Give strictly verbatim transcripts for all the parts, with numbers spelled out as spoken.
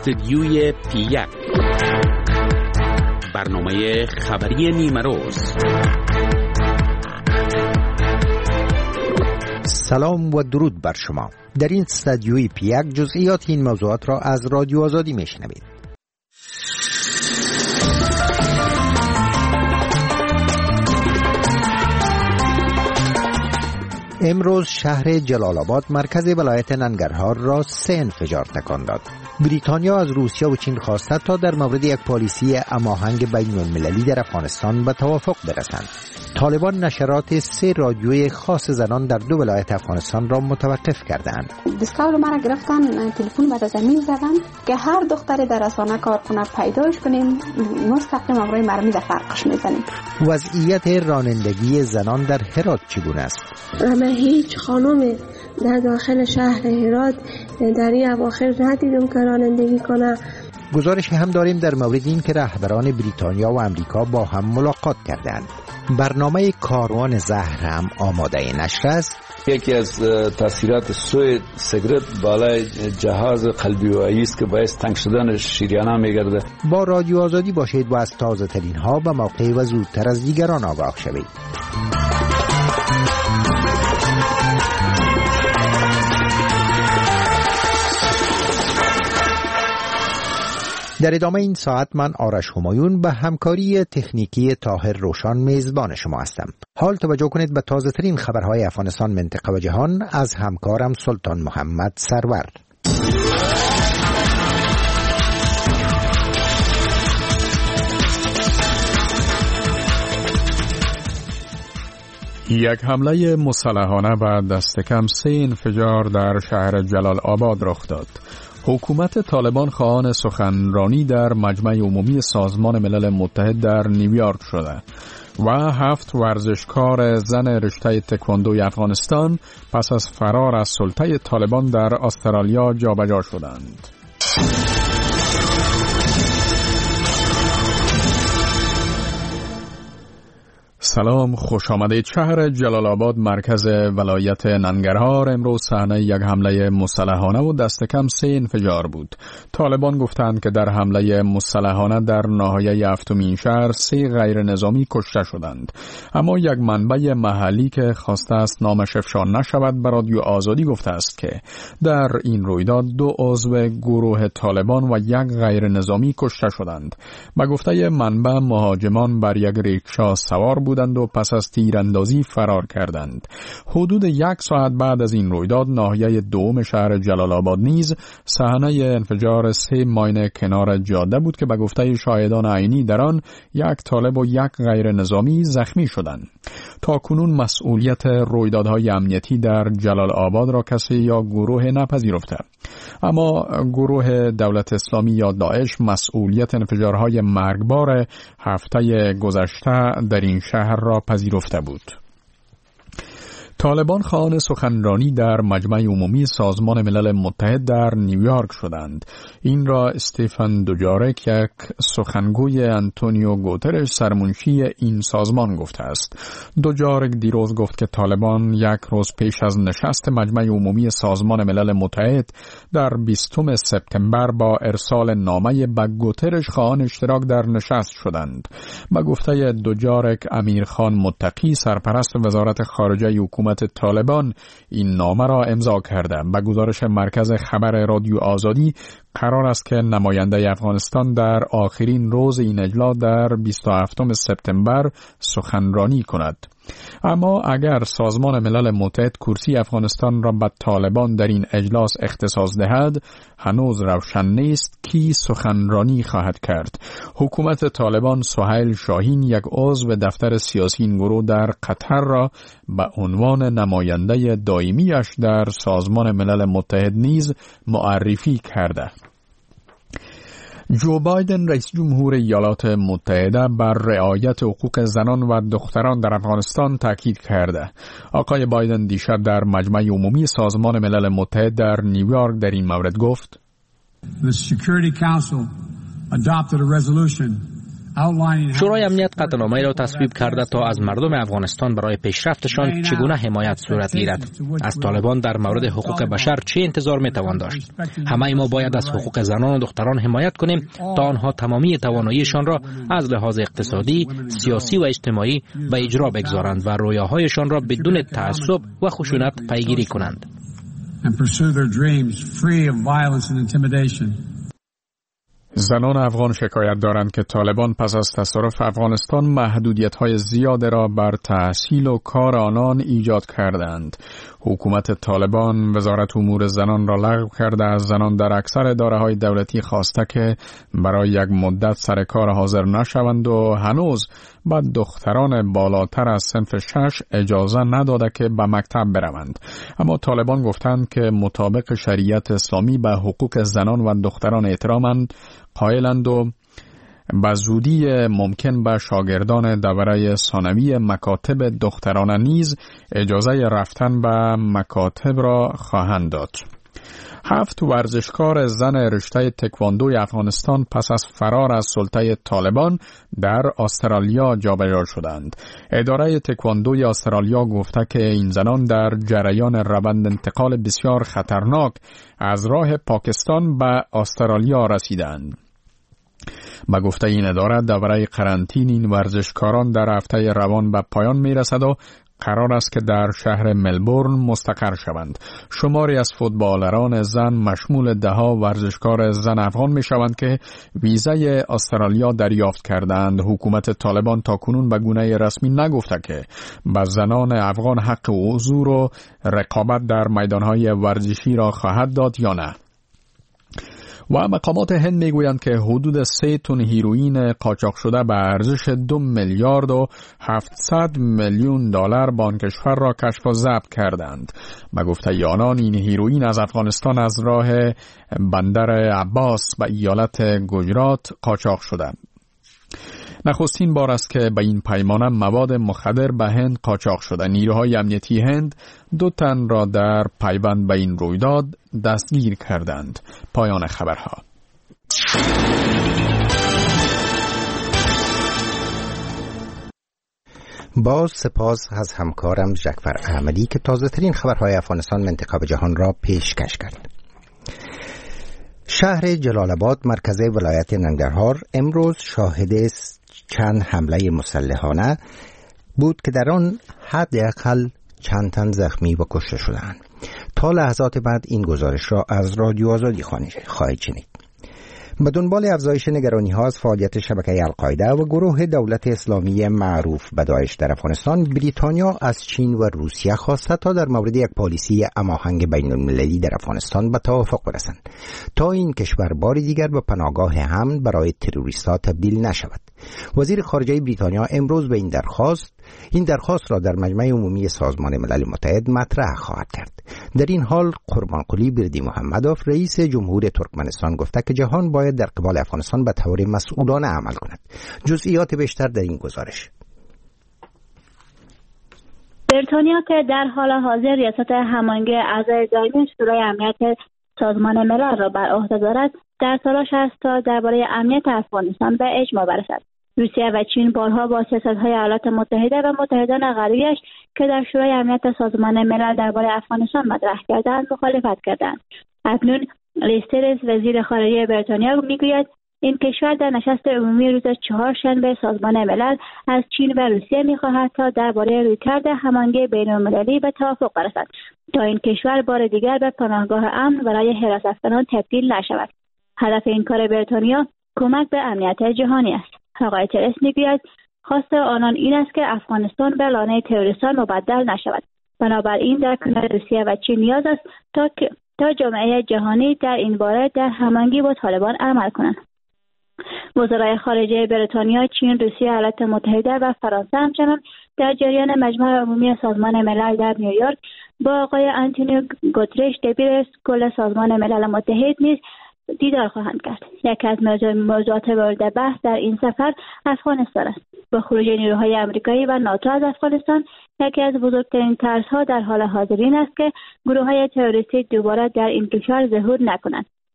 استدیوی پی یک، برنامه خبری نیمه روز. سلام و درود بر شما. در این استدیوی پی یک جزئیات این موضوعات را از رادیو آزادی میشنوید. امروز شهر جلال آباد مرکز ولایت ننگرهار را سه انفجار تکان داد. بریتانیا از روسیه و چین خواسته تا در مورد یک پالیسی هماهنگ بین المللی در افغانستان به توافق برسند. طالبان نشرات سه رادیوی خاص زنان در دو ولایت افغانستان را متوقف کردند. دستور مرا گرفتن، تلفن به زمین زدن که هر دختری در رسانه کار کنه پیداش کنیم، مستقیم امروی مرمی در فرقش میزنیم. وضعیت رانندگی زنان در هرات چگونه است؟ من هیچ خانومی در داخل شهر هرات در این اواخر ندیدم که رانندگی کنه. گزارش هم داریم در مورد این که رهبران بریتانیا و امریکا با هم ملاقات کردند. برنامه کاروان زهر هم آماده نشر است. یکی از تاثیرات سوی سیگرت بالای جهاز قلبی و عیس که باعث تنگ شدن شریانه میگرده. با رادیو آزادی باشید و از تازه ترین ها به موقع و زودتر از دیگران آگاه شوید. در ادامه این ساعت من آرش همایون به همکاری تکنیکی طاهر روشان میزبان شما هستم. حال توجه کنید به تازه ترین خبرهای افغانستان، منطقه و جهان از همکارم سلطان محمد سرور. یک حمله مسلحانه و دست کم سه انفجار در شهر جلال آباد رخ داد. حکومت طالبان خواهان سخنرانی در مجمع عمومی سازمان ملل متحد در نیویورک شده و هفت ورزشکار زن رشته تکواندوی افغانستان پس از فرار از سلطه طالبان در استرالیا جابجا شدند. سلام، خوش آمدید. شهر جلال آباد مرکز ولایت ننگرهار امروز صحنه یک حمله مسلحانه و دست کم سه انفجار بود. طالبان گفتند که در حمله مسلحانه در ناحیه هفتمین شهر سه غیر نظامی کشته شدند، اما یک منبع محلی که خواسته است نامش افشا نشود به رادیو آزادی گفته است که در این رویداد دو عضو گروه طالبان و یک غیر نظامی کشته شدند. به گفته منبع مهاجمان بر یک ریکشا سوار بودند و پس از تیراندازی فرار کردند. حدود یک ساعت بعد از این رویداد ناحیه دوم شهر جلال آباد نیز صحنه انفجار سه ماین کنار جاده بود که به گفته شاهدان عینی در آن یک طالب و یک غیر نظامی زخمی شدند. تا کنون مسئولیت رویدادهای امنیتی در جلال آباد را کسی یا گروه نپذیرفته، اما گروه دولت اسلامی یا داعش مسئولیت انفجارهای مرگبار هفته گذشته در این شهر را پذیرفته بود. طالبان خواهان سخنرانی در مجمع عمومی سازمان ملل متحد در نیویورک شدند. این را استیفن دوجارک، یک سخنگوی انتونیو گوترش سرمنشی این سازمان گفته است. دوجارک دیروز گفت که طالبان یک روز پیش از نشست مجمع عمومی سازمان ملل متحد در بیستم سپتامبر با ارسال نامه به گوترش خواهان اشتراک در نشست شدند. به گفته دوجارک، امیرخان متقی سرپرست وزارت خارجه حکومت طالبان این نامه را امضا کرده. به گزارش مرکز خبر رادیو آزادی قرار است که نماینده افغانستان در آخرین روز این اجلاس در بیست و هفتم سپتامبر سخنرانی کند. اما اگر سازمان ملل متحد کرسی افغانستان را به طالبان در این اجلاس اختصاص دهد، هنوز روشن نیست کی سخنرانی خواهد کرد. حکومت طالبان سهیل شاهین، یک عضو دفتر سیاسی این گروه در قطر، را به عنوان نماینده دائمیش در سازمان ملل متحد نیز معرفی کرده. جو بایدن رئیس جمهور ایالات متحده بر رعایت حقوق زنان و دختران در افغانستان تاکید کرده. آقای بایدن دیشب در مجمع عمومی سازمان ملل متحد در نیویورک در این مورد گفت: The Security Council adopted a resolution شورای امنیت قطعنامه‌ای را تصویب کرده تا از مردم افغانستان برای پیشرفتشان چگونه حمایت صورت گیرد. از طالبان در مورد حقوق بشر چه انتظار میتوان داشت؟ همه ما باید از حقوق زنان و دختران حمایت کنیم تا آنها تمامی تواناییشان را از لحاظ اقتصادی، سیاسی و اجتماعی به اجرا بگذارند و رویاهایشان را بدون تعصب و خشونت پیگیری کنند. زنان افغان شکایت دارند که طالبان پس از تصرف افغانستان محدودیت‌های زیاده را بر تحصیل و کار آنان ایجاد کردند. حکومت طالبان وزارت امور زنان را لغو کرده از زنان در اکثر اداره‌های دولتی خواسته که برای یک مدت سر کار حاضر نشوند و هنوز به دختران بالاتر از صنف شش اجازه نداده که به مکتب بروند. اما طالبان گفتند که مطابق شریعت اسلامی به حقوق زنان و دختران احترامند قائلند و به زودی ممکن به شاگردان دوره ثانوی مکاتب دختران نیز اجازه رفتن به مکاتب را خواهند داد. هفت ورزشکار زن رشته تکواندوی افغانستان پس از فرار از سلطه طالبان در استرالیا جابجا شدند. اداره تکواندوی استرالیا گفته که این زنان در جریان روند انتقال بسیار خطرناک از راه پاکستان به استرالیا رسیدند. با گفته این اداره دوره قرنطین این ورزشکاران در هفته روان به پایان می رسد و قرار است که در شهر ملبورن مستقر شوند. شماری از فوتبالران زن مشمول ده ها ورزشکار زن افغان می شوند که ویزای استرالیا دریافت کردند. حکومت طالبان تاکنون به گونه رسمی نگفته که به زنان افغان حق حضور و رقابت در میدانهای ورزشی را خواهد داد یا نه. و مقامات هند میگویند که حدود سه تن هیروئین قاچاق شده به ارزش دو میلیارد و هفتصد میلیون دلار با آن کشور را کشف و ضبط کردند. به گفته آنان این هیروئین از افغانستان از راه بندر عباس به ایالت گجرات قاچاق شده. نخستین بار است که به این پیمانه مواد مخدر به هند قاچاق شده. نیروهای امنیتی هند دو تن را در پیوند به این رویداد دستگیر کردند. پایان خبرها. باز سپاس از همکارم جعفر احمدی که تازه ترین خبرهای افغانستان منطقه و جهان را پیشکش کرد. شهر جلال آباد مرکز ولایت ننگرهار امروز شاهد چند حمله مسلحانه بود که در آن حداقل چند تن زخمی و کشته شدند. تا لحظات بعد این گزارش را از رادیو آزادی خواهید شنید. به دنبال افزایش نگرانی‌ها از فعالیت شبکه القاعده و گروه دولت اسلامی معروف به داعش در افغانستان، بریتانیا از چین و روسیه خواسته تا در مورد یک پالیسی هماهنگ بین‌المللی در افغانستان به توافق برسند تا این کشور بار دیگر به پناهگاه امن برای تروریست‌ها تبدیل نشود. وزیر خارجه بریتانیا امروز به این درخواست این درخواست را در مجمع عمومی سازمان ملل متحد مطرح خواهد کرد. در این حال قربانقلی بردیمحمدوف رئیس جمهور ترکمنستان گفته که جهان باید در قبال افغانستان به طور مسئولانه عمل کند. جزئیات بیشتر در این گزارش. بریتانیا که در حال حاضر ریاست هماهنگ اعضای دائمی شورای امنیت سازمان ملل را بر عهده دارد، در تلاش است تا درباره امنیت افغانستان به اجماع برسد. روسیه و چین بارها با سیاست‌های ایالات متحده و متحدان غربیش که در شورای امنیت سازمان ملل درباره افغانستان مطرح کردند مخالفت کردند. اکنون لیز ترس وزیر خارجه بریتانیا میگوید این کشور در نشست عمومی روز چهارشنبه سازمان ملل از چین و روسیه می‌خواهد تا درباره رویکرد هماهنگی بین‌المللی به توافق برسد تا این کشور بار دیگر به پناهگاه امن برای حراس افغانان تبدیل نشود. هدف این کار بریتانیا کمک به امنیت جهانی است. آقای ترس میگوید خواست آنان این است که افغانستان به لانه تروریستان مبدل نشود. بنابراین در کنار روسیه و چین نیاز است تا تا جامعه جهانی در این باره در هماهنگی با طالبان عمل کنند. وزرای خارجه بریتانیا، چین، روسیه، ایالات متحده و فرانسه همچنان در جریان مجمع عمومی سازمان ملل در نیویورک با آقای آنتونیو گوترش دبیر کل سازمان ملل متحد نیز دیدار خواهند کرد. یکی از موضوعات مورد بحث در این سفر افغانستان است. با خروج نیروهای آمریکایی و ناتو از افغانستان، یکی از بزرگترین ترس‌ها در حال حاضر این است که گروه‌های تروریستی دوباره در این کشور ظهور نکنند.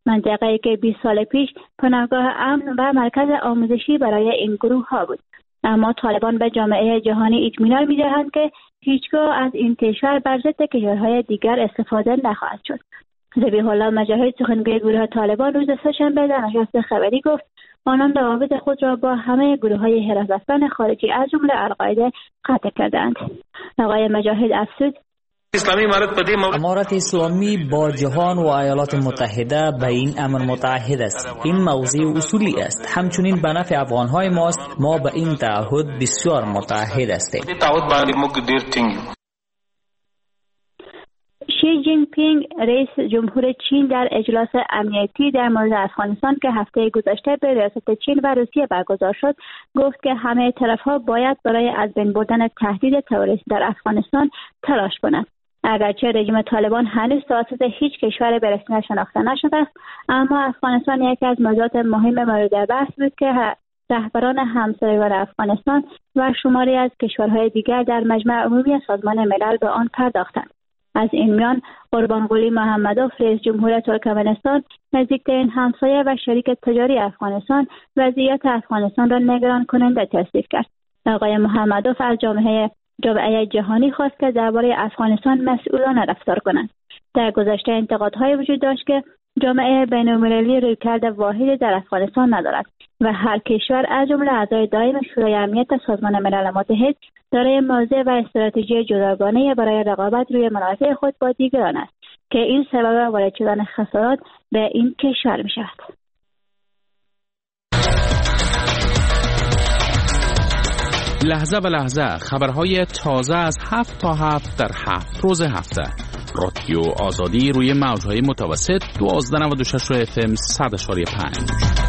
منطقه‌ای که بیست سال پیش پناهگاه امن و مرکز آموزشی برای این گروه ها بود. اما طالبان به جامعه جهانی اطمینان می‌دهند که هیچگاه از این کشور بر ضد کشورهای دیگر استفاده نخواهد شد. ذبیح الله مجاهد سخنگوی گروه طالبان روز سه‌شنبه در نشست خبری گفت آنان روابط خود را با همه گروه‌های حراسان خارجی از جمله القاعده قطع کردند. آقای مجاهد افزود امارت اسلامی با جهان و ایالات متحده به این امر متعهد است. این موضوع اصولی است. همچنین به نفع افغان‌های ماست. ما به این تعهد بسیار متعهد هستیم. شی جین پینگ رئیس جمهور چین در اجلاس امنیتی در مورد افغانستان که هفته گذشته به ریاست چین و روسیه برگزار شد گفت که همه طرف‌ها باید برای از بین بردن تهدید تروریسم در افغانستان تلاش کنند. اگرچه رژیم طالبان هنوز توسط هیچ کشور به رسمیت شناخته نشده است، اما افغانستان یکی از موضوعات مهم مورد بحث بود که رهبران همسایگان افغانستان و شماری از کشورهای دیگر در مجمع عمومی سازمان ملل به آن پرداختند. از این میان قربانقلی محمدوف رئیس جمهور ترکمنستان نزدیکترین همسایه و شریک تجاری افغانستان وضعیت افغانستان را نگران کننده توصیف کرد. آقای محمدوف از جامعه جامعه جهانی خواست که درباره افغانستان مسئولانه رفتار کنند. در گذشته انتقادهای وجود داشت که جامعه بین‌المللی رویکرد واحدی در افغانستان ندارد و هر کشور از جمله اعضای دایم شورای امنیت سازمان ملل متحد دارای موضع و استراتژی جداگانه برای رقابت روی منافع خود با دیگران است که این سبب وارد شدن خسارات به این کشور می شود. لحظه به لحظه خبرهای تازه از هفت تا هفت در هفت روز هفته. رادیو آزادی روی موجهای متوسط دوازده نود و شش اف ام صد اشاری پنج.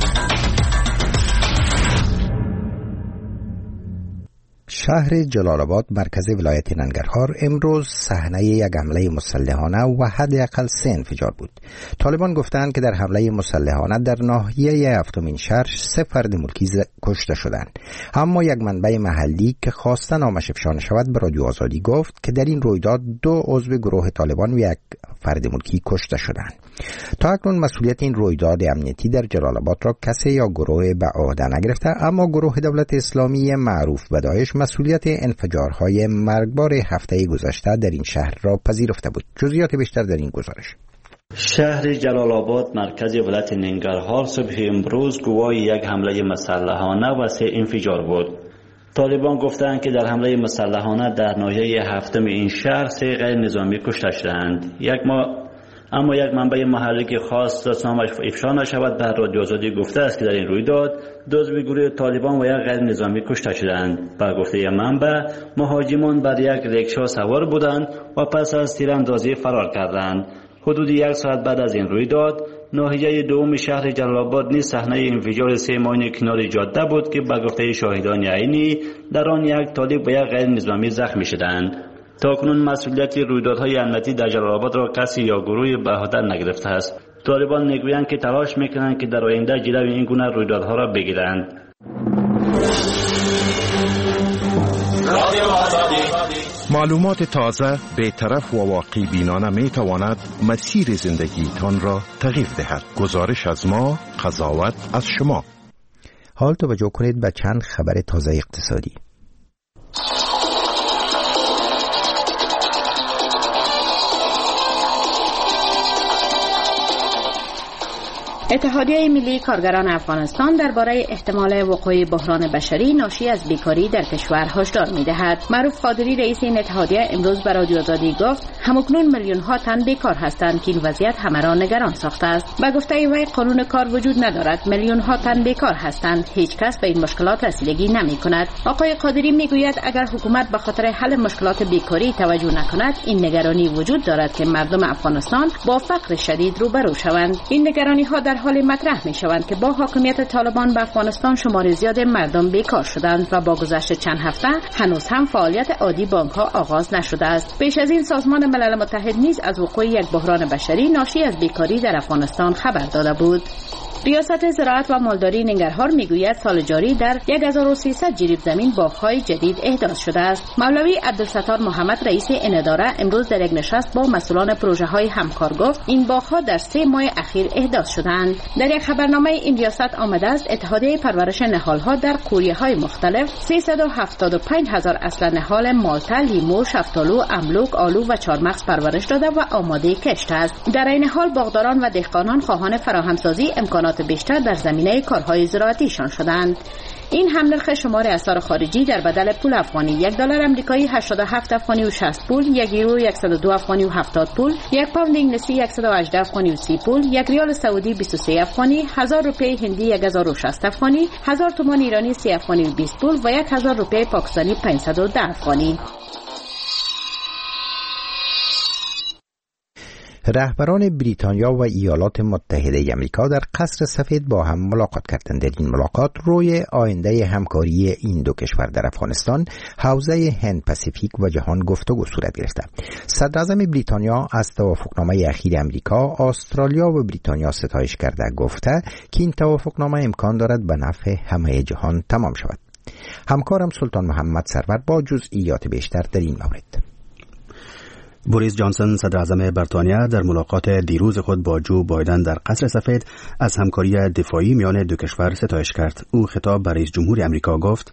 شهر جلال آباد مرکز ولایت ننگرهار امروز صحنه یک حمله مسلحانه و حداقل سه انفجار بود. طالبان گفتند که در حمله مسلحانه در ناحیه هفتمین شهر سه فرد ملکی کشته شدند. اما یک منبع محلی که خواسته نامش افشا شود به رادیو آزادی گفت که در این رویداد دو عضو گروه طالبان و یک فرد ملکی کشته شدند. تا اکنون مسئولیت این رویداد امنیتی در جلال آباد را کسی یا گروه به عهده نگرفته، اما گروه دولت اسلامی معروف به داعش مسئولیت انفجارهای مرگبار هفته گذشته در این شهر را پذیرفته بود. جزئیات بیشتر در این گزارش. شهر جلال آباد مرکز ولایت ننگرهار صبح امروز گواه یک حمله مسلحانه و سه انفجار بود. طالبان گفتند که در حمله مسلحانه در ناحیه هفتم این شهر سه غیر نظامی کشته شدند. یک ما اما یک منبع محلی که خواست نامش افشا نشود در رادیو آزادی گفته است که در این رویداد دو عضو گروه طالبان و یک غیر نظامی کشته شدند. با گفته منبع مهاجمان بر یک ریکشا سوار بودند و پس از تیراندازی فرار کردند. حدود یک ساعت بعد از این رویداد ناحیه دوم شهر جلال آباد نیز صحنه انفجار سه ماین کنار جاده بود که با گفته شاهدان عینی در آن یک طالب و یک غیر نظامی زخمی شدند. تاکنون مسئولیت رویدادهای امنیتی در جلال آباد را کسی یا گروهی به عهده نگرفته است. طالبان میگویند که تلاش میکنند که در آینده جلوی این گونه رویدادها را بگیرند. معلومات تازه به طرف و واقعی بینانه می تواند مسیر زندگیتان را تغییر دهد. گزارش از ما، قضاوت از شما. حال توجه کنید به چند خبر تازه اقتصادی. اتحادیه ملی کارگران افغانستان درباره احتمال وقوع بحران بشری ناشی از بیکاری در کشور هشدار می‌دهد. معروف قادری رئیس این اتحادیه امروز به رادیو آزادی گفت همکنون میلیون ها تن بیکار هستند که این وضعیت همه را نگران ساخته است. به گفته وی قانون کار وجود ندارد، میلیون ها تن بیکار هستند، هیچ کس به این مشکلات رسیدگی نمی‌کند. آقای قادری میگوید اگر حکومت به خاطر حل مشکلات بیکاری توجه نکند، این نگرانی وجود دارد که مردم افغانستان با فقر شدید روبرو شوند. این نگرانی‌ها در حال مطرح می شوند که با حاکمیت طالبان به افغانستان شمار زیاد مردم بیکار شدند و با گذشت چند هفته هنوز هم فعالیت عادی بانک ها آغاز نشده است. پیش از این سازمان ملل متحد نیز از وقوع یک بحران بشری ناشی از بیکاری در افغانستان خبر داده بود. ریاست زراعت و مالداری ننگرهار میگوید سال جاری در هزار و سیصد جریب زمین باغ‌های جدید احداث شده است. مولوی عبدالستار محمد رئیس این اداره امروز در یک نشست با مسئولان پروژه‌های همکار گفت این باغ‌ها در سه ماه اخیر احداث شدند. در یک خبرنامه این ریاست آمده است اتحادیه پرورش نهال‌ها در قوریه‌های مختلف سیصد و هفتاد و پنج هزار اصل نهال مالتا، لیمو، شفتالو، املوک، آلو و چارمغز پرورش داده و آماده کشت است. در این حال باغداران و دهقانان خواهان فراهمسازی امکانات بیشتر در زمینه کارهای زراعتیشان شدند. این هم نرخ شمار اسعار خارجی در بدل پول افغانی: یک دلار آمریکایی هشتاد و هفت افغانی و شصت پول، یک یورو صد و دو افغانی و هفتاد پول، یک پوند انگلیسی صد و هجده افغانی و سی پول، یک ریال سعودی بیست و سه افغانی، هزار روپیه هندی هزار و شصت افغانی، هزار تومان ایرانی سی افغانی و بیست پول و یک هزار روپیه پاکستانی پانصد و ده افغانی. رهبران بریتانیا و ایالات متحده آمریکا در قصر سفید با هم ملاقات کردند. در این ملاقات روی آینده همکاری این دو کشور در افغانستان، حوزه هند پاسیفیک و جهان گفتگو صورت گرفت. صدر اعظم بریتانیا از توافقنامه اخیر آمریکا، استرالیا و بریتانیا ستایش کرده گفته که این توافقنامه امکان دارد به نفع همه جهان تمام شود. همکارم سلطان محمد سرور با جزئیات بیشتر در این مورد. بوریس جانسون صدر اعظم بریتانیا در ملاقات دیروز خود با جو بایدن در قصر سفید از همکاری دفاعی میان دو کشور ستایش کرد. او خطاب به رئیس جمهور آمریکا گفت: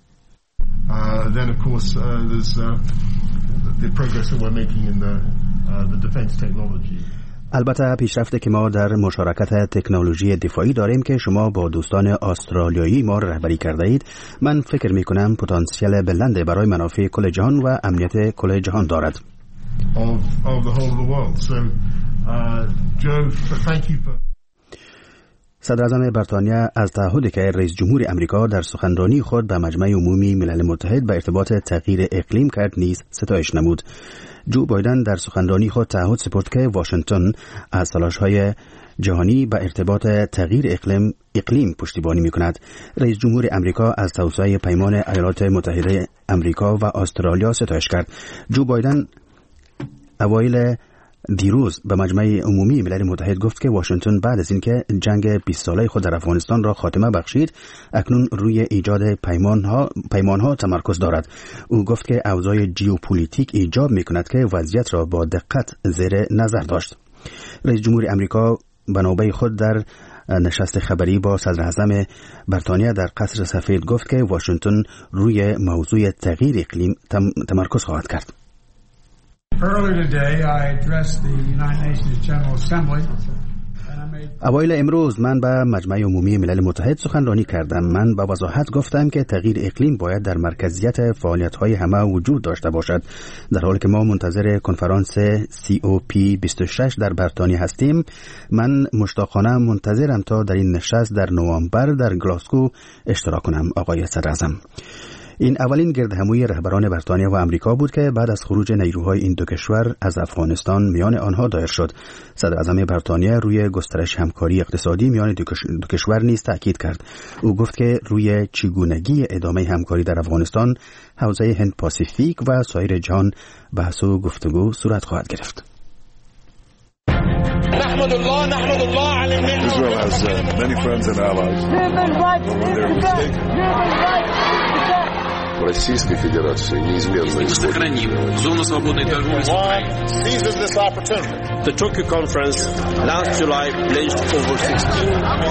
البته پیشرفتی که ما در مشارکت تکنولوژی دفاعی داریم که شما با دوستان استرالیایی ما رهبری کرده اید، من فکر می کنم پتانسیل بلند برای منافع کل جهان و امنیت کل جهان دارد. Of, of the whole of the world. So, uh, Joe, thank you for... صدر اعظم بریتانیا از تعهدی که رئیس جمهور آمریکا در سخنرانی خود به مجمع عمومی ملل متحد به ارتباط تغییر اقلیم کرد نیز ستایش نمود. جو بایدن در سخنرانی خود تعهد سپرد که واشنگتن از تلاش‌های جهانی به ارتباط تغییر اقلیم اقلیم پشتیبانی می‌کند. رئیس جمهور آمریکا از توسعه پیمان ایالات متحده آمریکا و استرالیا ستایش کرد. جو بایدن اوایل دیروز به مجمع عمومی ملل متحد گفت که واشنگتن بعد از اینکه جنگ بیست ساله خود در افغانستان را خاتمه بخشید، اکنون روی ایجاد پیمانها پیمانها تمرکز دارد. او گفت که اوضاع ژئوپلیتیک ایجاب می‌کند که وضعیت را با دقت زیر نظر داشت. رئیس جمهور آمریکا به نوبه خود در نشست خبری با صدر اعظم بریتانیا در قصر سفید گفت که واشنگتن روی موضوع تغییر اقلیم تمرکز خواهد کرد. Earlier today, I addressed the United Nations General Assembly. اوایل امروز من به مجمع عمومی ملل متحد سخنرانی کردم. من با وضاحت گفتم که تغییر اقلیم باید در مرکزیت فعالیت‌های همه وجود داشته باشد. در حالی که ما منتظر کنفرانس سی او پی بیست و شش در بریتانیا هستیم، من مشتاقانه منتظرم تا در این نشست در نوامبر در گلاسگو اشتراک کنم. آقای صدر اعظم، این اولین گردهمایی رهبران بریتانیا و آمریکا بود که بعد از خروج نیروهای این دو کشور از افغانستان میان آنها دایر شد. صدر اعظم بریتانیا روی گسترش همکاری اقتصادی میان دو کشور نیز تاکید کرد. او گفت که روی چگونگی ادامه همکاری در افغانستان، حوزه هند پاسیفیک و سایر جهان بحث و گفتگو صورت خواهد گرفت. نحمد الله نحمد الله على النعمة. Israel has uh, many friends and allies. Российской Федерации неизменно сохраним зону свободной торговли с Украиной. Seizes this opportunity. The Tokyo conference last July pledged over sixteen.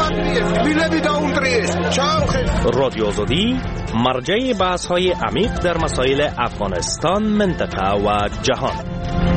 رادیو آزادی مرجع بحث‌های عمیق در مسائل افغانستان، منطقه و جهان.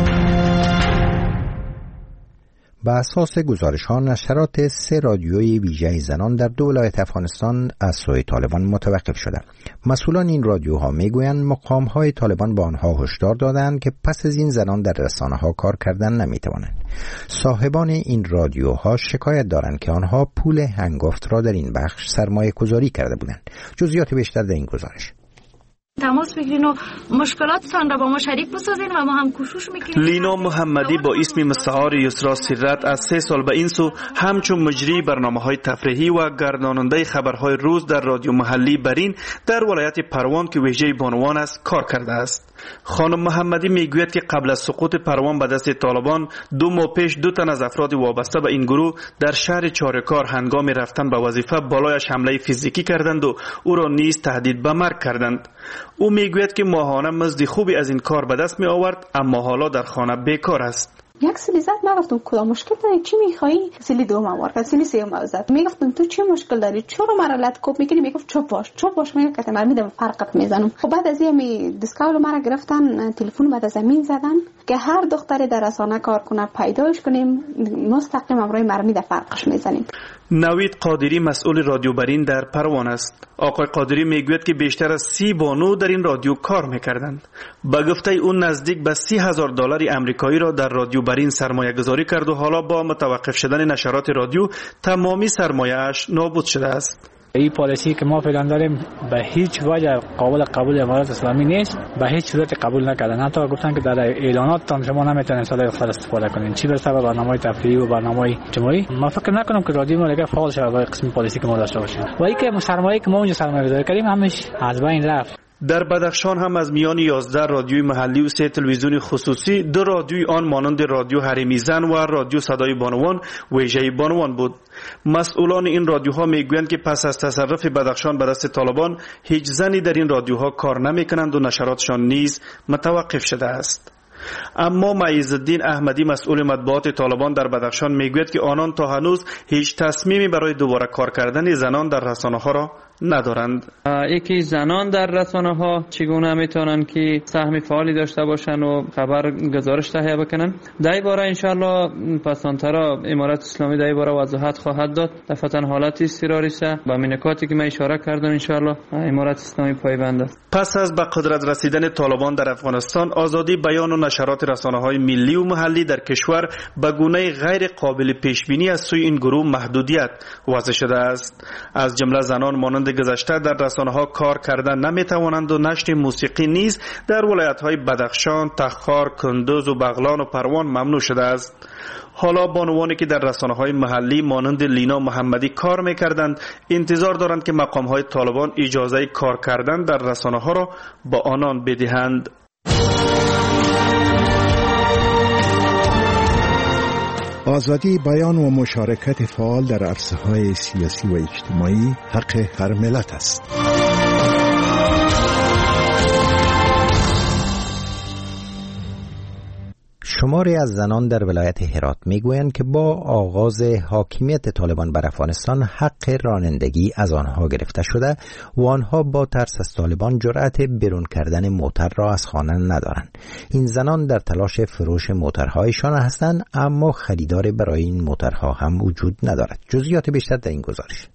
بر اساس گزارش‌ها، نشرات سه رادیوی ویژه زنان در دو ولایت افغانستان از سوی طالبان متوقف شدند. مسئولان این رادیوها میگویند مقام‌های طالبان به آنها هشدار دادند که پس از این زنان در رسانه‌ها کار کردن نمی‌توانند. صاحبان این رادیوها شکایت دارند که آنها پول هنگفت را در این بخش سرمایه‌گذاری کرده بودند. جزئیات بیشتر در این گزارش. تماس بگیرین و مشکلاتتان را با ما شریک بسازین و ما هم کوشش میکنیم. لینا محمدی با اسم مستعار یسرا سرت از سه سال به این سو همچون مجری برنامه‌های تفریحی و گرداننده خبرهای روز در رادیو محلی برین در ولایت پروان که ویژه بانوان است کار کرده است. خانم محمدی میگوید که قبل از سقوط پروان به دست طالبان دو ماه پیش دو تن از افراد وابسته به این گروه در شهر چاره‌کار هنگام رفتن به وظیفه بالایش حمله فیزیکی کردند و او را نیز تهدید به مرگ کردند. او میگوید که ماهانه مزد خوبی از این کار به دست می آورد، اما حالا در خانه بیکار است. یک سلی زد، نگفتم کدام مشکل داری، چی میخوایی؟ سلی دوم آورد، سلی سوم زد. میگفتم تو چی مشکل داری؟ چرا مرا لط کوب میکنی؟ میگفت چوب باش چوب باش. میگفتم من میدم فرقت میزنم. خب بعد از این دیسکاول مرا گرفتن، تلفن بعد از زمین زدن که هر دختری در رسانه کار کنه پیداش کنیم، مستقیم امروی مرا میده فرقش میزنیم. نوید قادری مسئول رادیو برین در پروان است. آقای قادری میگوید که بیشتر از سی بانو در این رادیو کار میکردند. با گفته اون نزدیک به سی هزار دلار آمریکایی را در رادیو برین سرمایه گذاری کرد و حالا با متوقف شدن نشرات رادیو تمامی سرمایه‌اش نابود شده است. این پالیسی که ما فعلا داریم به هیچ وجه قابل قبول امارات اسلامی نیست، به هیچ صورت قبول نکردن. حتی گفتن که در اعلانات شما نمیتونید صدای دختر استفاده کنین، چی برسه به برنامه‌های تفریحی و برنامه‌های اجتماعی. ما فکر نکنم که رادیو ما دیگه فعال شه با قسم پالیسی که ما داشته باشیم. و اینکه سرمایه‌ای که ما اونجا سرمایه‌گذاری کردیم همش از بین رفت. در بدخشان هم از میان یازده رادیوی محلی و سه تلویزیون خصوصی، دو رادیوی آن مانند رادیو حریمی زن و رادیو صدای بانوان ویژه بانوان بود. مسئولان این رادیوها میگویند که پس از تصرف بدخشان به دست طالبان هیچ زنی در این رادیوها کار نمیکنند و نشراتشان نیز متوقف شده است. اما معیزالدین احمدی مسئول مطبوعات طالبان در بدخشان میگوید که آنان تا هنوز هیچ تصمیمی برای دوباره کار کردن زنان در رسانه‌ها را ندارند. یکی زنان در رسانه‌ها چگونه میتونن که سهم فعالی داشته باشن و خبر گزارش تهیه بکنن. در این باره ان شاء الله پسانترا امارات اسلامی در این باره وضاحت خواهد داد. دفعتاً حالت اضطراری است با نکاتی که من اشاره کردم ان شاء الله امارات اسلامی پایبند است. پس از به قدرت رسیدن طالبان در افغانستان، آزادی بیان و نشرات رسانه‌های ملی و محلی در کشور به گونه غیر قابل پیش بینی از سوی این گروه محدودیت وضع شده است. از جمله زنان مانند گذشته در رسانه‌ها کار کردن نمی‌توانند و نشر موسیقی نیز در ولایت‌های بدخشان، تخار، کندوز و بغلان و پروان ممنوع شده است. حالا بانوانی که در رسانه‌های محلی مانند لینا محمدی کار می‌کردند انتظار دارند که مقام‌های طالبان اجازه کار کردن در رسانه‌ها را با آنان بدهند. آزادی بیان و مشارکت فعال در عرصه‌های سیاسی و اجتماعی حق هر ملت است. شماری از زنان در ولایت هرات میگویند که با آغاز حاکمیت طالبان بر افغانستان حق رانندگی از آنها گرفته شده و آنها با ترس از طالبان جرأت بیرون کردن موتر را از خانه ندارند. این زنان در تلاش فروش موترهایشان هستند، اما خریدار برای این موترها هم وجود ندارد. جزئیات بیشتر در این گزارش.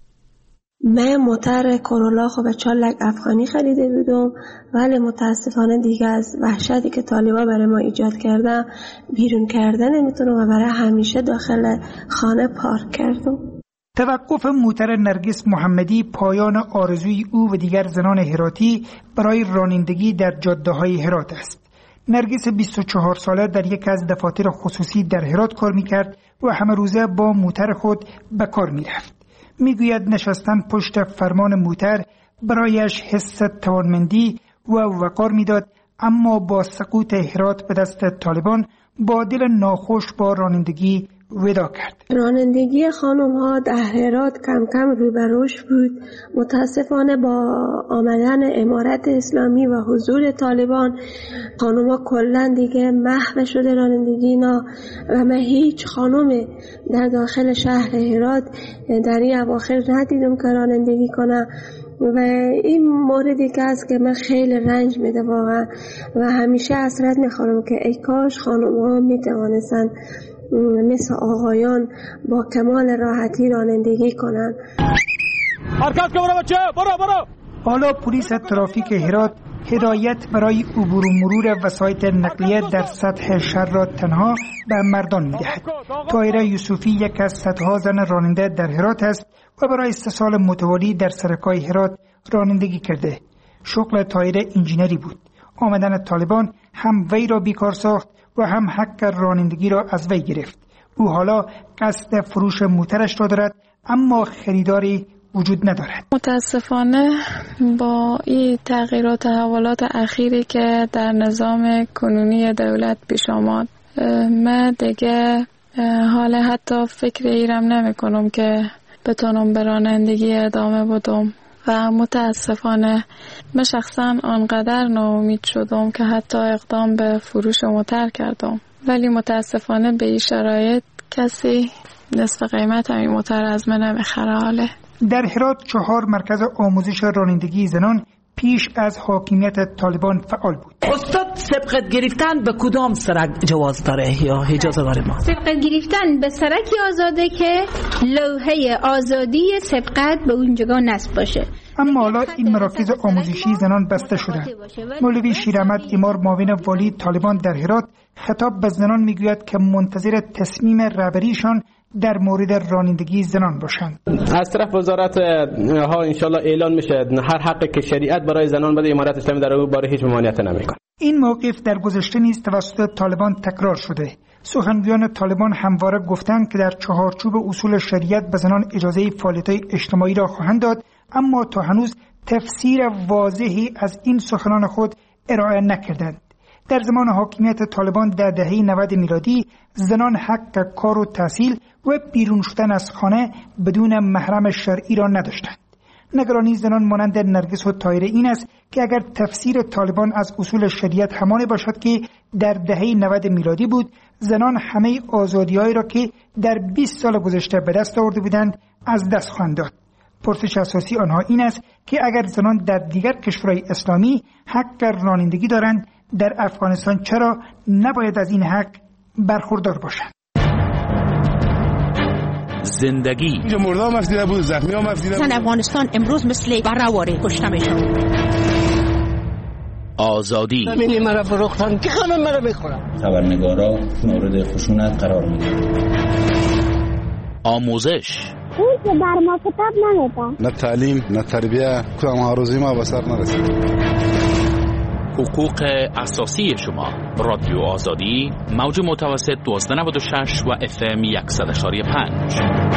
من موتر کرولا خب به چهار لک افغانی خریده بودم، ولی متاسفانه دیگه از وحشتی که طالبا برای ما ایجاد کرده بیرون کردن نمیتونم و برای همیشه داخل خانه پارک کردم. توقف موتر نرگس محمدی پایان آرزوی او و دیگر زنان هراتی برای رانندگی در جاده‌های هرات است. نرگس بیست و چهار ساله در یک از دفاتر خصوصی در هرات کار میکرد و همه روزه با موتر خود به کار میرفت. میگوید نشستن پشت فرمان موتر برایش حس توانمندی و وقار میداد، اما با سقوط هرات به دست طالبان با دل ناخوش با رانندگی ودا کرد. رانندگی خانم ها در هرات کم کم رو به رشد بود. متاسفانه با آمدن امارت اسلامی و حضور طالبان خانم ها کلن دیگه محو شده رانندگی اینا و من هیچ خانم در داخل شهر هرات در این اواخر ندیدم که رانندگی کنه و این موردی که است که من خیلی رنج میده واقعا و همیشه حسرت میخورم که ای کاش خانم ها میتوانستن مثل آقایان با کمال راحتی رانندگی کنن. حرکت کن برو بچه، برو برو. حالا پلیس ترافیک هرات هدایت برای عبور و مرور وسایط نقلیه در سطح شهر را تنها به مردان میدهد. طاهره یوسفی یک از صدها زن راننده در هرات است و برای سه سال متوالی در سرکای هرات رانندگی کرده. شغل طاهره انجینری بود. آمدن طالبان هم وی را بیکار ساخت و هم حق رانندگی را از وی گرفت. او حالا قصد فروش موترش را دارد، اما خریداری وجود ندارد. متاسفانه با این تغییرات و تحولات اخیری که در نظام کنونی دولت پیش آمد، من دیگه حال حتی فکر ایرم نمی کنم که بتونم به رانندگی ادامه بدم و متاسفانه من شخصا آنقدر ناامید شدم که حتی اقدام به فروش موتر کردم، ولی متاسفانه به این شرایط کسی نصف قیمت همین موتر از من نمیخره. حاله در هرات چهار مرکز آموزش رانندگی زنان پیش از حاکمیت طالبان فعال بود. استاد سبقت گرفتن به کدام سرک جواز داره یا اجازه داره؟ ما سبقت گرفتن به سرکی آزاده که لوحه آزادی سبقت به اونجا نصب باشه. اما حالا این مراکز آموزشی زنان بسته شده. مولوی شیراحمد امار معاون والی طالبان در هرات خطاب به زنان میگوید که منتظر تصمیم رهبریشان در مورد رانندگی زنان باشند. از طرف وزارت ها انشالله اعلان میشه هر حقی که شریعت برای زنان بده، امارت اسلامی در اون باره هیچ ممانعت نمیکنه. این موقف در گذشته نیز توسط طالبان تکرار شده. سخنگویان طالبان همواره گفتند که در چهارچوب اصول شریعت به زنان اجازه فعالیت‌های اجتماعی را خواهند داد، اما تا هنوز تفسیر واضحی از این سخنان خود ارائه نکردند. در زمان حاکمیت طالبان در دهه نود میلادی زنان حق کار و تحصیل و بیرون شدن از خانه بدون محرم شرعی را نداشتند. نگرانی زنان مانند نرگس و طاهره این است که اگر تفسیر طالبان از اصول شریعت همان باشد که در دهه نود میلادی بود، زنان همه آزادی‌هایی را که در بیست سال گذشته به دست آورده بودند از دست خواهند داد. پرسش اساسی آنها این است که اگر زنان در دیگر کشورهای اسلامی حق رانندگی دارند، در افغانستان چرا نباید از این حق برخوردار باشند؟ زندگی اینجا مردا هم افزیده بود، زخمی هم افزیده بود. افغانستان امروز مثل برهواره کشته میشن. آزادی همینی مرا فروختن که همه مرا بخورن. خبرنگارا مورد خشونت قرار میدن. آموزش اون که بر ما کتاب نمیدن. نه تعلیم نه تربیه، کدام هاروزی ما به سر نرسید. حقوق اساسی شما. رادیو آزادی، موج متوسط دوازده نود و شش و اف ام صد و پنج.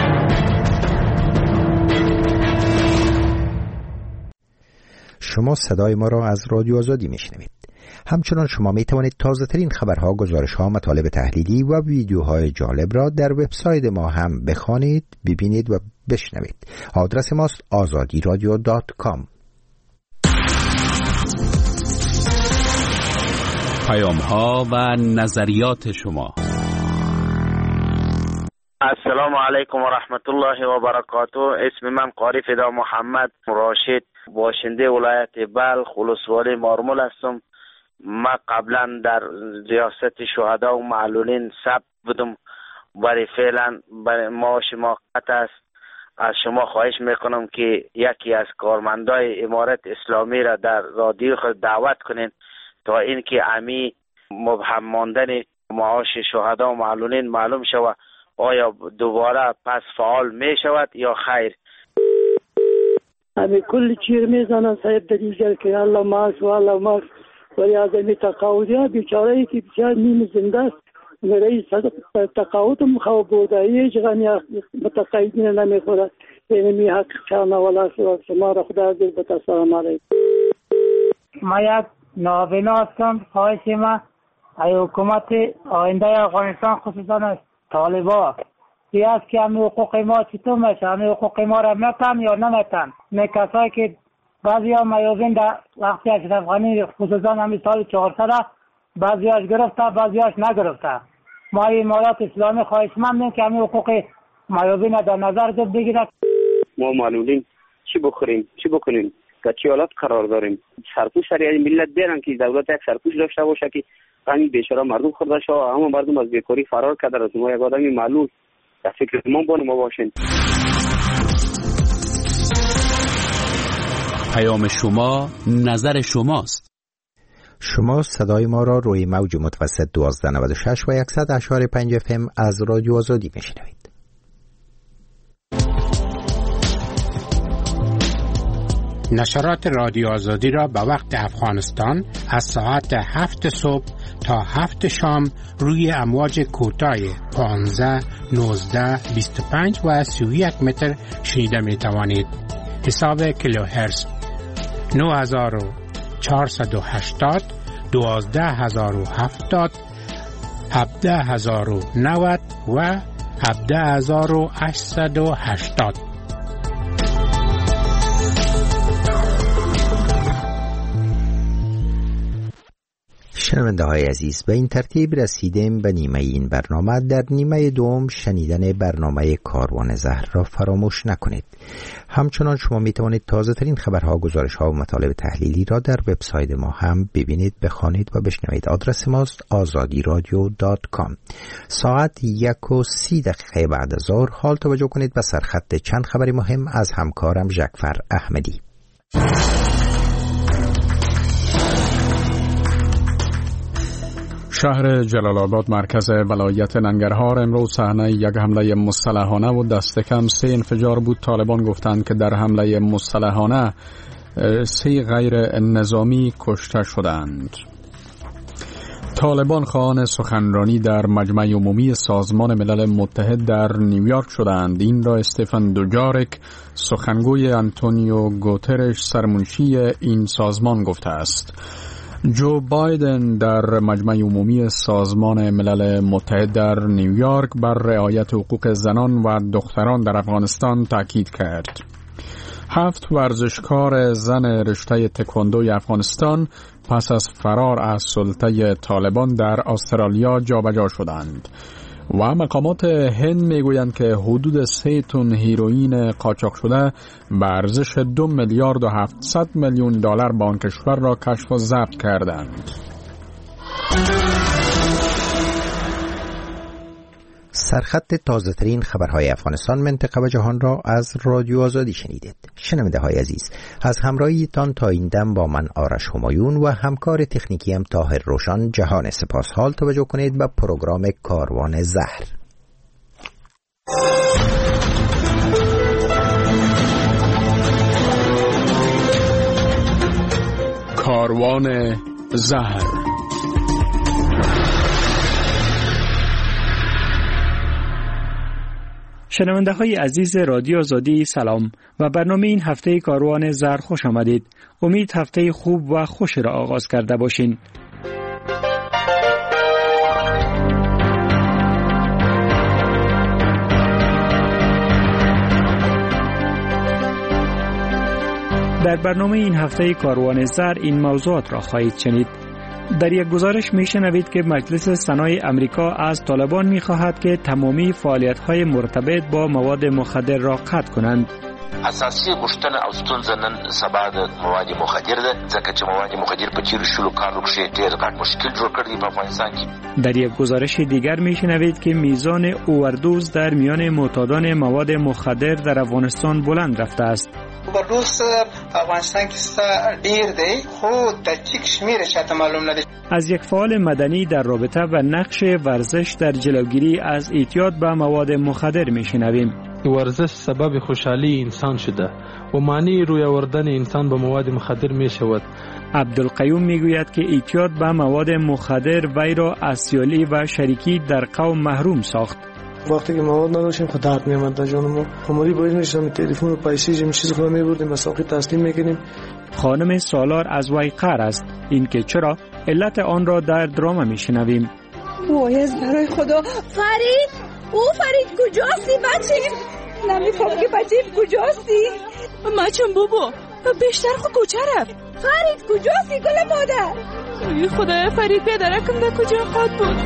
شما صدای ما را از رادیو آزادی میشنوید. همچنان شما می توانید تازه ترین خبرها، گزارش‌ها، مطالب تحلیلی و ویدیوهای جالب را در وبسایت ما هم بخوانید، ببینید و بشنوید. آدرس ماست آزادی رادیو دات کام. پیام‌ها و نظریات شما. السلام علیکم و رحمت الله و برکاته. اسم من قاری فدا محمد راشد، باشنده ولایت بلخ ولسوالی مارمول هستم. من قبلا در ریاست شهدا و معلولین ثبت بودم، برای فعلا برای معاش موقت است. از شما خواهش میکنم که یکی از کارمندای امارت اسلامی را در رادیو خود دعوت کنین تا اینکه امی مبهم ماندن معاش شهدا و معلولین معلوم شود آیا دوباره پس فعال می شود یا خیر. امی کل چیر میزنن صاحب در دیگر که الله ماست و الله ماست، ولی از امی تقاعدی ها بیچاره ای که بسیار نیم زنده است رئیس تقاعد مخواه بوده ایج غنی متقاعدین نمی خورد. اینمی حق چانه ولا شما را خدا عزیز بتا. سلام علیکم. ما یک نابینا هستم. خواهش ما ای حکومت آینده افغانستان خصوصا طالبان یه است که همه حقوق ما چطور میشه، همه حقوق ما را میتن یا نمیتن. نه کسایی که بعضی ها میوزین در وقتی اشرف افغانی خصوصا همین سال چهارصد بعضی هاش گرفته بعضی هاش نگرفته. ما امارات اسلامی خواهشمندیم که همین حقوق میوزین در نظر بگیرد. ما معلولین چی بخوریم چی بکنیم که چی حالت قرار داریم؟ سرپوش سریع ملت بیارن که دولت یک سرپوش داشته باشه که همین بیچاره مردم خورده شو، همه مردم از بیکاری فرار کرده. از ما یک آدمی معلول در فکر ما بانه ما باشین. پیام شما نظر شماست. شما صدای ما را روی موج متوسط دوازده نود و شش و صد و پنج اف ام از رادیو آزادی میشنوید. نشرات رادیو آزادی را به وقت افغانستان از ساعت هفت صبح تا هفت شام روی امواج کوتاه پانزده، نوزده، بیست و پنج و سی و یک متر شنیده می توانید. حساب کیلوهرتز نه هزار و چهارصد و هشتاد، دوازده هزار و هفتاد، هفده هزار و نود و هفده هزار و هشتصد و هشتاد. شنونده های عزیز، به این ترتیب رسیدیم به نیمه این برنامه. در نیمه دوم شنیدن برنامه کاروان زهر را فراموش نکنید. همچنان شما می توانید تازه ترین خبرها، گزارش ها و مطالب تحلیلی را در وبسایت ما هم ببینید، بخوانید و بشنوید. آدرس ماست آزادی رادیو دات کام. ساعت یک و سی دقیقه بعد از ظهر حال توجه کنید به سرخط چند خبر مهم از همکارم ژکفر احمدی. شهر جلال آباد مرکز ولایت ننگرهار امروز صحنه یک حمله مسلحانه و دست کم سه انفجار بود. طالبان گفتند که در حمله مسلحانه سه غیر نظامی کشته شدند. طالبان خواهان سخنرانی در مجمع عمومی سازمان ملل متحد در نیویورک شدند. این را استفان دوجارک، سخنگوی آنتونیو گوترش، سرمنشی این سازمان گفته است. جو بایدن در مجمع عمومی سازمان ملل متحد در نیویورک بر رعایت حقوق زنان و دختران در افغانستان تاکید کرد. هفت ورزشکار زن رشته تکواندوی افغانستان پس از فرار از سلطه طالبان در استرالیا جابجا شدند و مقامات هند میگویند که حدود سه تن هیروئین قاچاق شده به ارزش دو میلیارد و هفتصد میلیون دلار با آن کشور را کشف و ضبط کردند. سرخط تازه ترین خبرهای افغانستان، منطقه و جهان را از رادیو آزادی شنیدید. شنونده های عزیز، از همراهیتان تا این دم با من آرش همایون و همکار تکنیکیم طاهر روشان جهان سپاس. حال توجه کنید به پروگرام کاروان زهر. کاروان زهر. شنونده های عزیز رادیو آزادی سلام و برنامه این هفته کاروان زهر خوش آمدید. امید هفته خوب و خوش را آغاز کرده باشین. در برنامه این هفته کاروان زهر این موضوعات را خواهید شنید. در یک گزارش میشنوید که مجلس سنای امریکا از طالبان میخواهد که تمامی فعالیت‌های مرتبط با مواد مخدر را قطع کنند. اساسي غوښتنه او ستونزه نن سبا د مواد مخدر ده، ځکه چې مواد مخدر په تیرو شلو کالو کې ډېر غټ مشکل جوړ کړی په افغانستان کې. در یک گزارش دیگر میشنوید که میزان اووردوز در میان معتادان مواد مخدر در افغانستان بلند رفته است. اووردوز په افغانستان کې ډېر دی، خو د چیک شمیرش ته معلوم نه دی. از یک فعال مدنی در رابطه و نقش ورزش در جلوگیری از اعتیاد به مواد مخدر میشنویم. ورزش سبب خوشحالی انسان شده و معنی روی آوردن انسان به مواد مخدر می شود. عبدالقیوم میگوید که اعتیاد به مواد مخدر وی را از سیالی و شریکی در قوم محروم ساخت. وقتی که مواد نداشتیم خود درد میامد در جان ما. هماری باید میشتم تلفن و پیسه جمع چیز خود میبردیم مساقی تسلیم میکنیم. خانم سالار از وی قهر است. این که چرا علت آن را در دراما میشنویم. وای برای خدا فرید، او فرید کجاستی بچیم؟ نمیفهم که بچیم کجاستی؟ مچم بابا بیشتر خود کجا رفت؟ فرید کجاستی گل مادر؟ ای خدای فرید پدرکم در کجا خود بود؟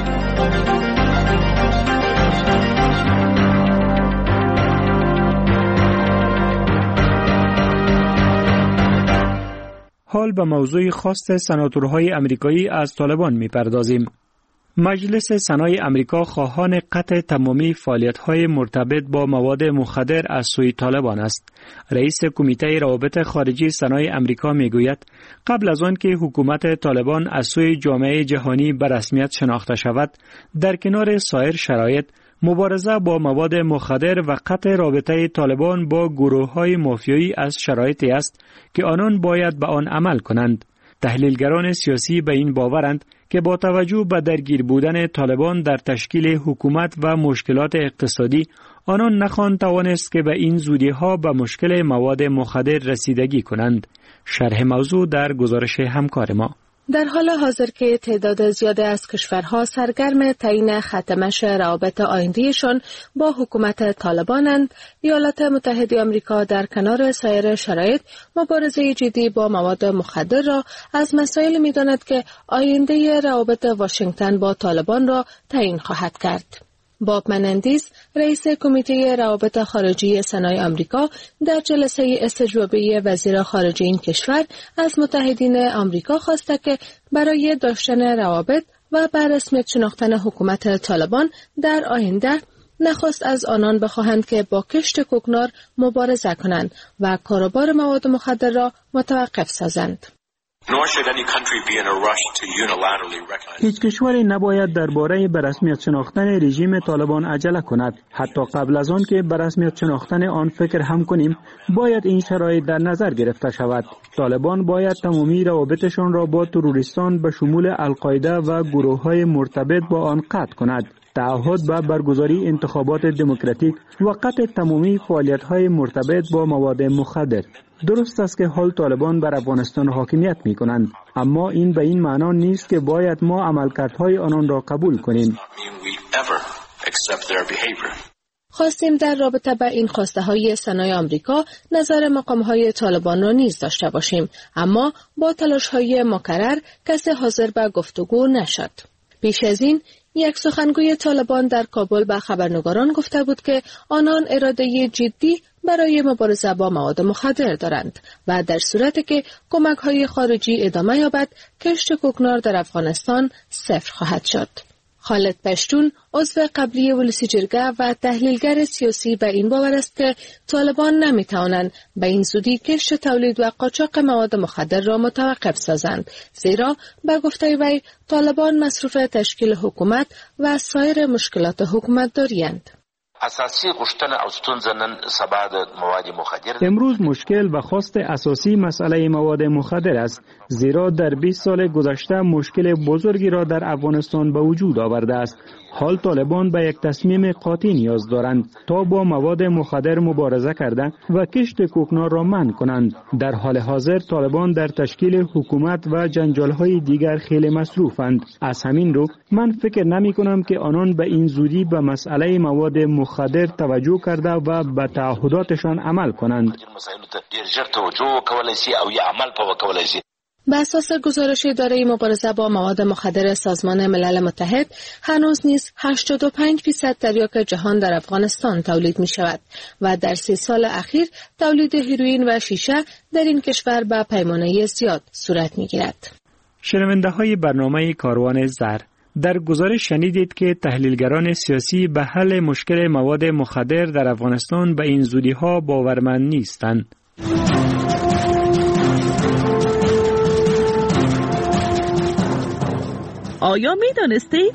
حال به موضوع خواست سناتورهای امریکایی از طالبان میپردازیم. مجلس سنای امریکا خواهان قطع تمامی فعالیت‌های مرتبط با مواد مخدر از سوی طالبان است. رئیس کمیته روابط خارجی سنای امریکا میگوید قبل از آن که حکومت طالبان از سوی جامعه جهانی به رسمیت شناخته شود، در کنار سایر شرایط مبارزه با مواد مخدر و قطع رابطه طالبان با گروه‌های مافیایی از شرایطی است که آنان باید به آن عمل کنند. تحلیلگران سیاسی به این باورند که با توجه به درگیر بودن طالبان در تشکیل حکومت و مشکلات اقتصادی آنان نخواهند توانست که به این زودی‌ها به مشکل مواد مخدر رسیدگی کنند. شرح موضوع در گزارش همکار ما. در حال حاضر که تعداد زیادی از کشورها سرگرم تعیین ختمش روابط آیندهشان با حکومت طالبانند، ایالات متحده آمریکا در کنار سایر شرایط مبارزه جدی با مواد مخدر را از مسائل می‌داند که آینده روابط واشنگتن با طالبان را تعیین خواهد کرد. باب منندیز، رئیس کمیته روابط خارجی سنای آمریکا، در جلسه استجوابی وزیر خارجه این کشور از متحدین آمریکا خواسته که برای داشتن روابط و بر رسمیت شناختن حکومت طالبان در آینده نخست از آنان بخواهند که با کشت کوکنار مبارزه کنند و کاروبار مواد مخدر را متوقف سازند. هیچ کشوری نباید درباره به رسمیت شناختن رژیم طالبان عجله کند. حتی قبل از آن که به رسمیت شناختن آن فکر هم کنیم، باید این شرایط در نظر گرفته شود. طالبان باید تمامی روابطشان را با تروریستان به شمول القاعده و گروه‌های مرتبط با آن قطع کند. تعهد به برگزاری انتخابات دموکراتیک و قطع تمامی فعالیت‌های مرتبط با مواد مخدر. درست است که حال طالبان بر افغانستان حاکمیت می کنند، اما این به این معنا نیست که باید ما عملکردهای آنان را قبول کنیم. خواستیم در رابطه با این خواسته های سنای آمریکا نظر مقام های طالبان را نیز داشته باشیم، اما با تلاش های مکرر کسی حاضر به گفتگو نشد. پیش از این یک سخنگوی طالبان در کابل به خبرنگاران گفته بود که آنان اراده جدی برای مبارزه با مواد مخدر دارند و در صورتی که کمک‌های خارجی ادامه یابد، کشت کوکنار در افغانستان صفر خواهد شد. خالد پشتون، عضو قبلی ولسی جرگه و تحلیلگر سیاسی، به این باور است که طالبان نمی‌توانند به این زودی کشت تولید و قاچاق مواد مخدر را متوقف سازند، زیرا به گفته وی طالبان مصروف تشکیل حکومت و سایر مشکلات حکومت داری‌اند. اساسی غشتن او ستونزه نن سبا د مواد مخدر. امروز مشکل و خواست اساسی مسئله مواد مخدر است، زیرا در بیست سال گذشته مشکل بزرگی را در افغانستان به وجود آورده است. حال طالبان به یک تصمیم قاطع نیاز دارند تا با مواد مخدر مبارزه کرده و کشت کوکنار را منع کنند. در حال حاضر طالبان در تشکیل حکومت و جنجال‌های دیگر خیلی مصروفند. از همین رو من فکر نمی کنم که آنان به این زودی به مسئله مواد مخدر توجه کرده و به تعهداتشان عمل کنند. به اساس گزارش اداره مبارزه با مواد مخدر سازمان ملل متحد، هنوز نیز هشتاد و پنج درصد تریاک جهان در افغانستان تولید می شود و در سی سال اخیر تولید هیروئین و شیشه در این کشور به پیمانه زیاد صورت می گیرد. شنونده های برنامه کاروان زر، در گزارش شنیدید که تحلیلگران سیاسی به حل مشکل مواد مخدر در افغانستان به این زودی ها باورمند نیستند. آیا می دانستید؟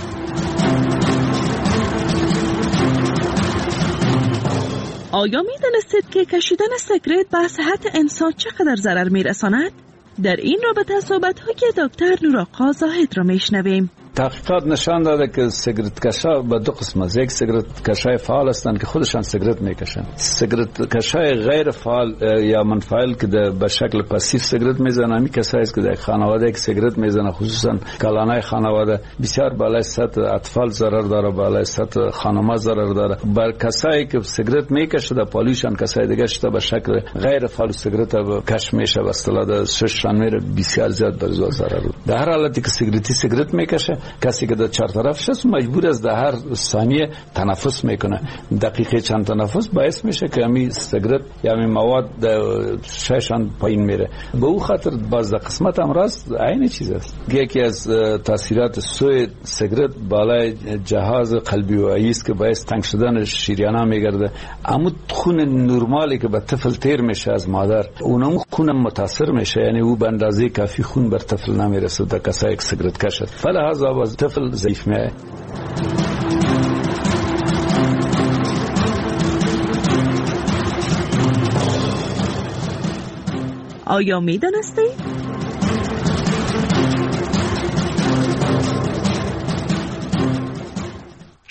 آیا می دانستید که کشیدن سیگارت به صحت انسان چقدر ضرر می رساند؟ در این رابطه صحبت‌های دکتر نورآقا زاهد را میشنویم. تحقیقات نشان داده که سیگارت کشا به دو قسم است. یک سیگارت کشای فعال هستند که خودشان سیگارت میکشند. سیگارت کشای غیر فعال یا منفعل که به شکل پاسیو سیگارت میزنند، می کسایی است که در خانواده یک سیگارت میزنند، خصوصا کلانای خانواده، بسیار بالای سطح اطفال ضرر داره، بالای سطح خانم‌ها ضرر داره. بر کسایی که سیگارت میکشند پالیشان کسای دیگه شده به شکل غیر فعال سیگارت کش میشه، به اصطلاح شششان میره، بسیار زیاد بر ضرر. در هر حالتی که سیگارتی سیگارت میکشه، کسی که در چهار طرفش است مجبور است در هر ثانیه تنفس میکنه. دقیقه چند تنفس باعث میشه که همین سیگارت یا همین مواد ششان پایین میره. به او خاطر باز در قسمت امراض عین چیز است. یکی از تاثیرات سوی سیگارت بالای جهاز قلبی و عایی است که باعث تنگ شدن شریان‌ها میگرده. اما خون نرمالی که به طفل تیر میشه از مادر، اونم خون متاثر میشه، یعنی او به اندازه کافی خون بر طفل نمیرسه در کسایی که سیگارت کشه. فلهذا باز طفل ضعیف میشه. آیا می دانستید؟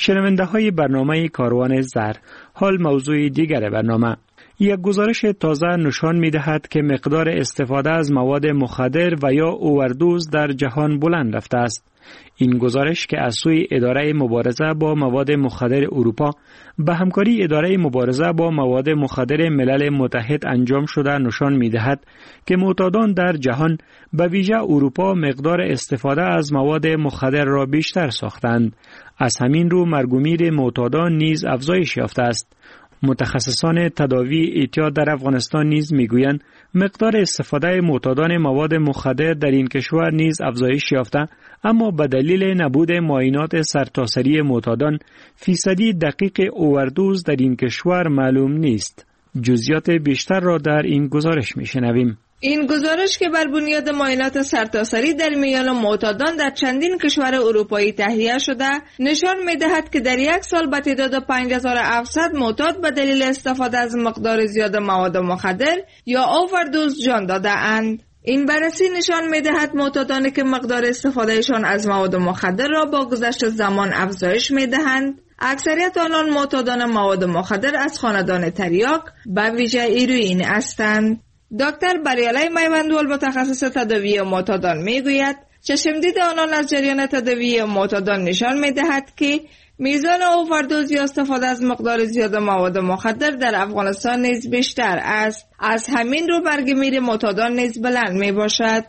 شنونده های برنامه کاروان زهر، حال موضوع دیگر برنامه. یک گزارش تازه نشان می دهد که مقدار استفاده از مواد مخدر و یا اووردوز در جهان بلند رفته است. این گزارش که از سوی اداره مبارزه با مواد مخدر اروپا به همکاری اداره مبارزه با مواد مخدر ملل متحد انجام شده نشان می دهد که معتادان در جهان به ویژه اروپا مقدار استفاده از مواد مخدر را بیشتر ساختند. از همین رو مرگ و میر معتادان نیز افزایش یافته است. متخصصان تداوی اعتیاد در افغانستان نیز میگویند مقدار استفاده معتادان مواد مخدر در این کشور نیز افزایش یافته، اما به دلیل نبود معاینات سرتاسری معتادان فیصدی دقیق اووردوز در این کشور معلوم نیست. جزئیات بیشتر را در این گزارش میشنویم. این گزارش که بر بنیاد معاینات سرتاسری در میان معتادان در چندین کشور اروپایی تهیه شده نشان می‌دهد که در یک سال به تعداد پنج هزار و هفتصد معتاد به دلیل استفاده از مقدار زیاد مواد مخدر یا اووردوز جان داده اند. این بررسی نشان می‌دهد معتادانی که مقدار استفادهشان از مواد مخدر را با گذشت زمان افزایش می‌دهند، اکثریت آنان معتادان مواد مخدر از خاندان تریاک به ویژه هیروئین هستند. دکتر بریالای میوندول متخصص تداوی معتادان میگوید چشمدید آنان از جریان تداوی معتادان نشان میدهد که میزان اووردوز یا استفاده از مقدار زیاد مواد مخدر در افغانستان نیز بیشتر است. از همین رو مرگ میر معتادان نیز بلند می باشد.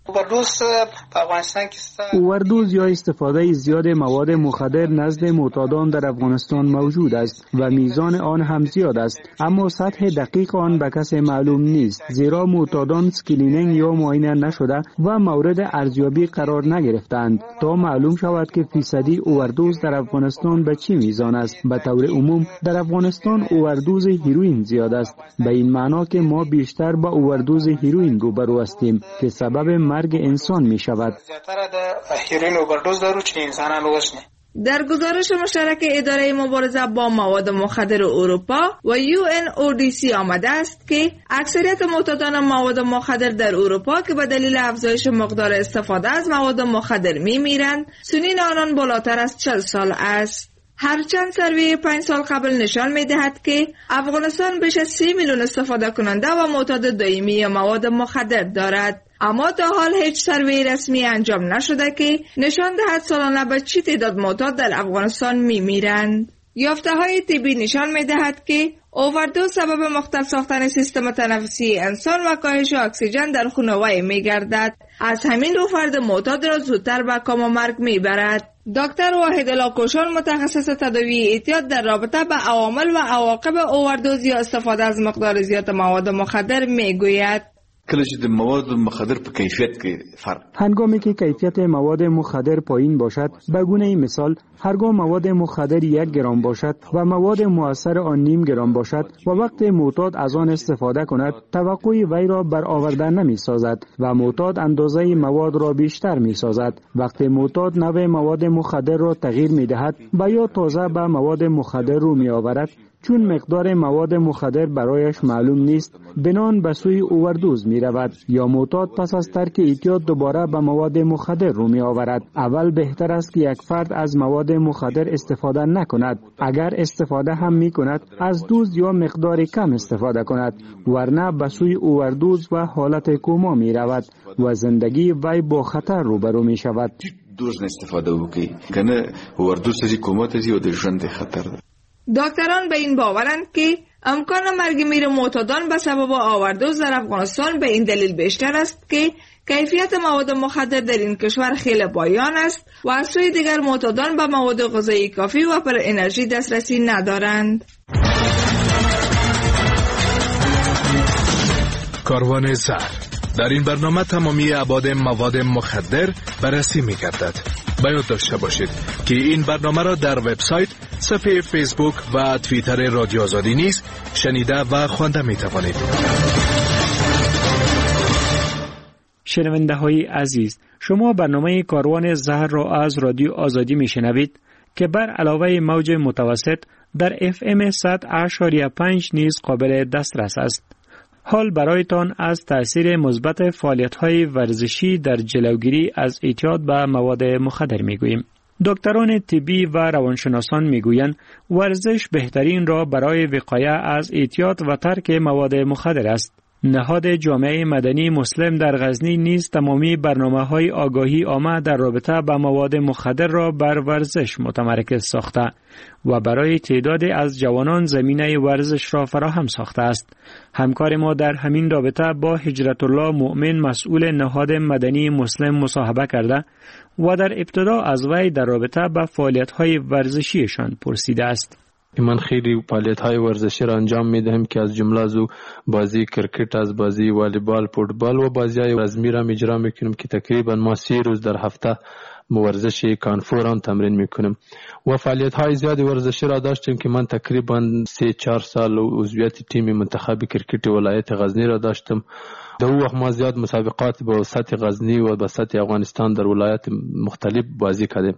اووردوز یا استفاده زیاد مواد مخدر نزد معتادان در افغانستان موجود است و میزان آن هم زیاد است، اما سطح دقیق آن به کسی معلوم نیست، زیرا معتادان اسکرینینگ یا معاینه نشده و مورد ارزیابی قرار نگرفتند تا معلوم شود که فیصدی اووردوز در افغانستان به چه میزان است. به طور عموم در افغانستان اووردوز هیروئین زیاد است، به این معنا که ما بیشتر با اووردوز هیروئین روبرو هستیم که سبب مرگ انسان می شود. در گزارش مشترک اداره مبارزه با مواد مخدر اروپا و یو ان او دی سی آمده است که اکثریت معتادان مواد مخدر در اروپا که به دلیل افزایش مقدار استفاده از مواد مخدر می میرند، سنین آنان بالاتر از چهل سال است. هرچند سروی پنج سال قبل نشان می دهد که افغانستان بیش از سی میلیون استفاده کننده و معتاد دائمی مواد مخدر دارد، اما تا حال هیچ سروی رسمی انجام نشده که نشان دهد سالانه به چه تعداد معتاد در افغانستان می میرند. یافته های طبی نشان می دهد که اووردوز سبب مختل ساختن سیستم تنفسی انسان و کاهش اکسیژن در خون وی می گردد. از همین رو فرد معتاد را زودتر به کام و مرگ می برد. دکتر واحد الله کوشان متخصص تداوی اعتیاد در رابطه با عوامل و عواقب اووردوز یا استفاده از مقدار زیاد مواد مخدر می گوید. مواد مخدر په کیفیت کې فرق هنگامی که کیفیت مواد مخدر پایین باشد، به گونه مثال هرگاه مواد مخدر یک گرم باشد و مواد مؤثر آن نیم گرم باشد و وقت معتاد از آن استفاده کند، توقع وی را برآورده نمی سازد و معتاد اندازه مواد را بیشتر می سازد. وقت معتاد نوع مواد مخدر را تغییر می دهد و یا تازه به مواد مخدر رو می آورد، چون مقدار مواد مخدر برایش معلوم نیست، بنان به سوی اووردوز می رود یا معتاد پس از ترک اعتیاد دوباره به مواد مخدر رو می آورد. اول بهتر است که یک فرد از مواد مخدر استفاده نکند. اگر استفاده هم می کند، از دوز یا مقدار کم استفاده کند، ورنه به سوی اووردوز و حالت کوما می رود و زندگی وی با خطر روبرو می شود. دوز استفاده وکړي کنه اووردوز ته کوما ته او د ژوند خطر ده. دکتران به این باورند که امکان مرگ میر معتادان به سبب اووردوز در افغانستان به این دلیل بیشتر است که کیفیت مواد مخدر در این کشور خیلی پایان است و از سوی دیگر معتادان به مواد غذایی کافی و پر انرژی دسترسی ندارند. کاروان زهر در این برنامه تمامی ابعاد مواد مخدر بررسی می‌گردد. باید داشته باشید که این برنامه را در وبسایت، صفحه فیسبوک و توییتر رادیو آزادی نیز شنیده و خوانده می توانید. شنونده های عزیز، شما برنامه کاروان زهر را از رادیو آزادی می شنوید که بر علاوه موج متوسط در اف ام صد و پنج نیز قابل دسترس است. حال برایتان از تأثیر مثبت فعالیت‌های ورزشی در جلوگیری از اعتیاد به مواد مخدر می‌گوییم. دکتران طبی و روانشناسان میگویند ورزش بهترین راه برای وقایه از اعتیاد و ترک مواد مخدر است. نهاد جامعه مدنی مسلم در غزنی نیز تمامی برنامه‌های آگاهی عامه در رابطه با مواد مخدر را بر ورزش متمرکز ساخته و برای تعدادی از جوانان زمینه ورزش را فراهم ساخته است. همکار ما در همین رابطه با هجرت الله مؤمن مسئول نهاد مدنی مسلم مصاحبه کرده و در ابتدا از وی در رابطه با فعالیت‌های ورزشیشان پرسیده است. من خیلی فعالیت‌های ورزشی را انجام می‌دهم که از جمله از بازی کرکت، از بازی والیبال، فوتبال و بازی‌های رزمی را اجرا می‌کنیم که تقریبا ما سه روز در هفته ورزش کانفوران تمرین می‌کنیم و فعالیت‌های زیادی ورزشی را داشتیم که من تقریبا سه چهار سال عضویت تیم منتخب کرکت ولایت غزنی را داشتم. در اون وقت ما زیاد مسابقات با سطح غزنی و با سطح افغانستان در ولایت مختلف بازی کردیم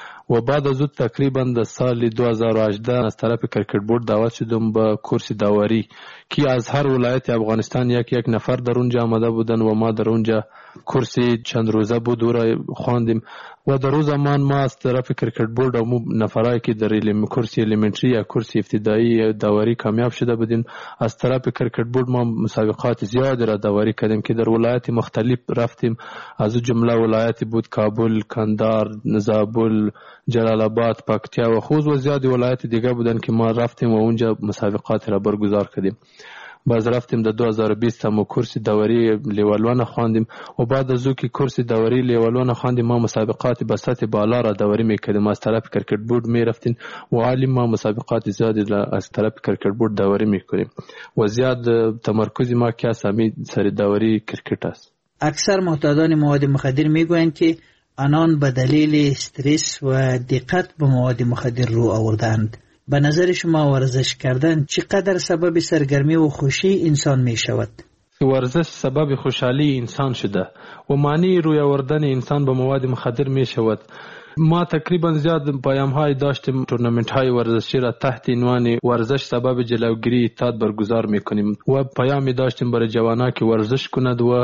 و بعد از اون تقریبا در سال دو هزار و هجده از طرف کرکت بورد دعوت شدم به کورس داوری که از هر ولایت افغانستان یک یک نفر در اونجا آمده بودن و ما در اونجا کورس چند روزه بود و را خواندیم و در روز زمان ما از طرف کرکت بورد و نفرایی که در کورس الیمنتری یا کورس ابتدایی داوری کامیاب شده بودیم از طرف کرکت بورد ما مسابقات زیاد را داوری کردیم که در ولایت مختلف رفتیم. از اون جمله ولایت بود کابل، کندهار، زابل، جلال آباد، پکتیا و خوست و زیادی ولایت دیگه بودن که ما رفتیم و اونجا مسابقات را برگزار کردیم. باز رفتیم در دو هزار و بیست هم کورس داوری لیول یک خواندیم و بعد از او که کورس داوری لیول یک خواندیم ما مسابقات به سطح بالا را داوری میکردیم. از طرف کرکت بورد میرفتیم و حالی ما مسابقات زیادی از طرف کرکت بورد داوری میکنیم و زیاد تمرکز ما که اسامی سر داوری کرکت است. اکثر معتادان مواد مخدر میگویند که آنان به دلیل استرس و دقت به مواد مخدر رو آوردند. به نظر شما ورزش کردن چقدر سبب سرگرمی و خوشی انسان می شود؟ ورزش سبب خوشحالی انسان شده و معنی روی آوردن انسان به مواد مخدر می شود. ما تقریبا زیاد پیام های داشتیم تورنمنت های ورزشی را تحت عنوان ورزش سبب جلوگیری اعتیاد برگزار می کنیم و پیامی داشتیم برای جوانان که ورزش کند و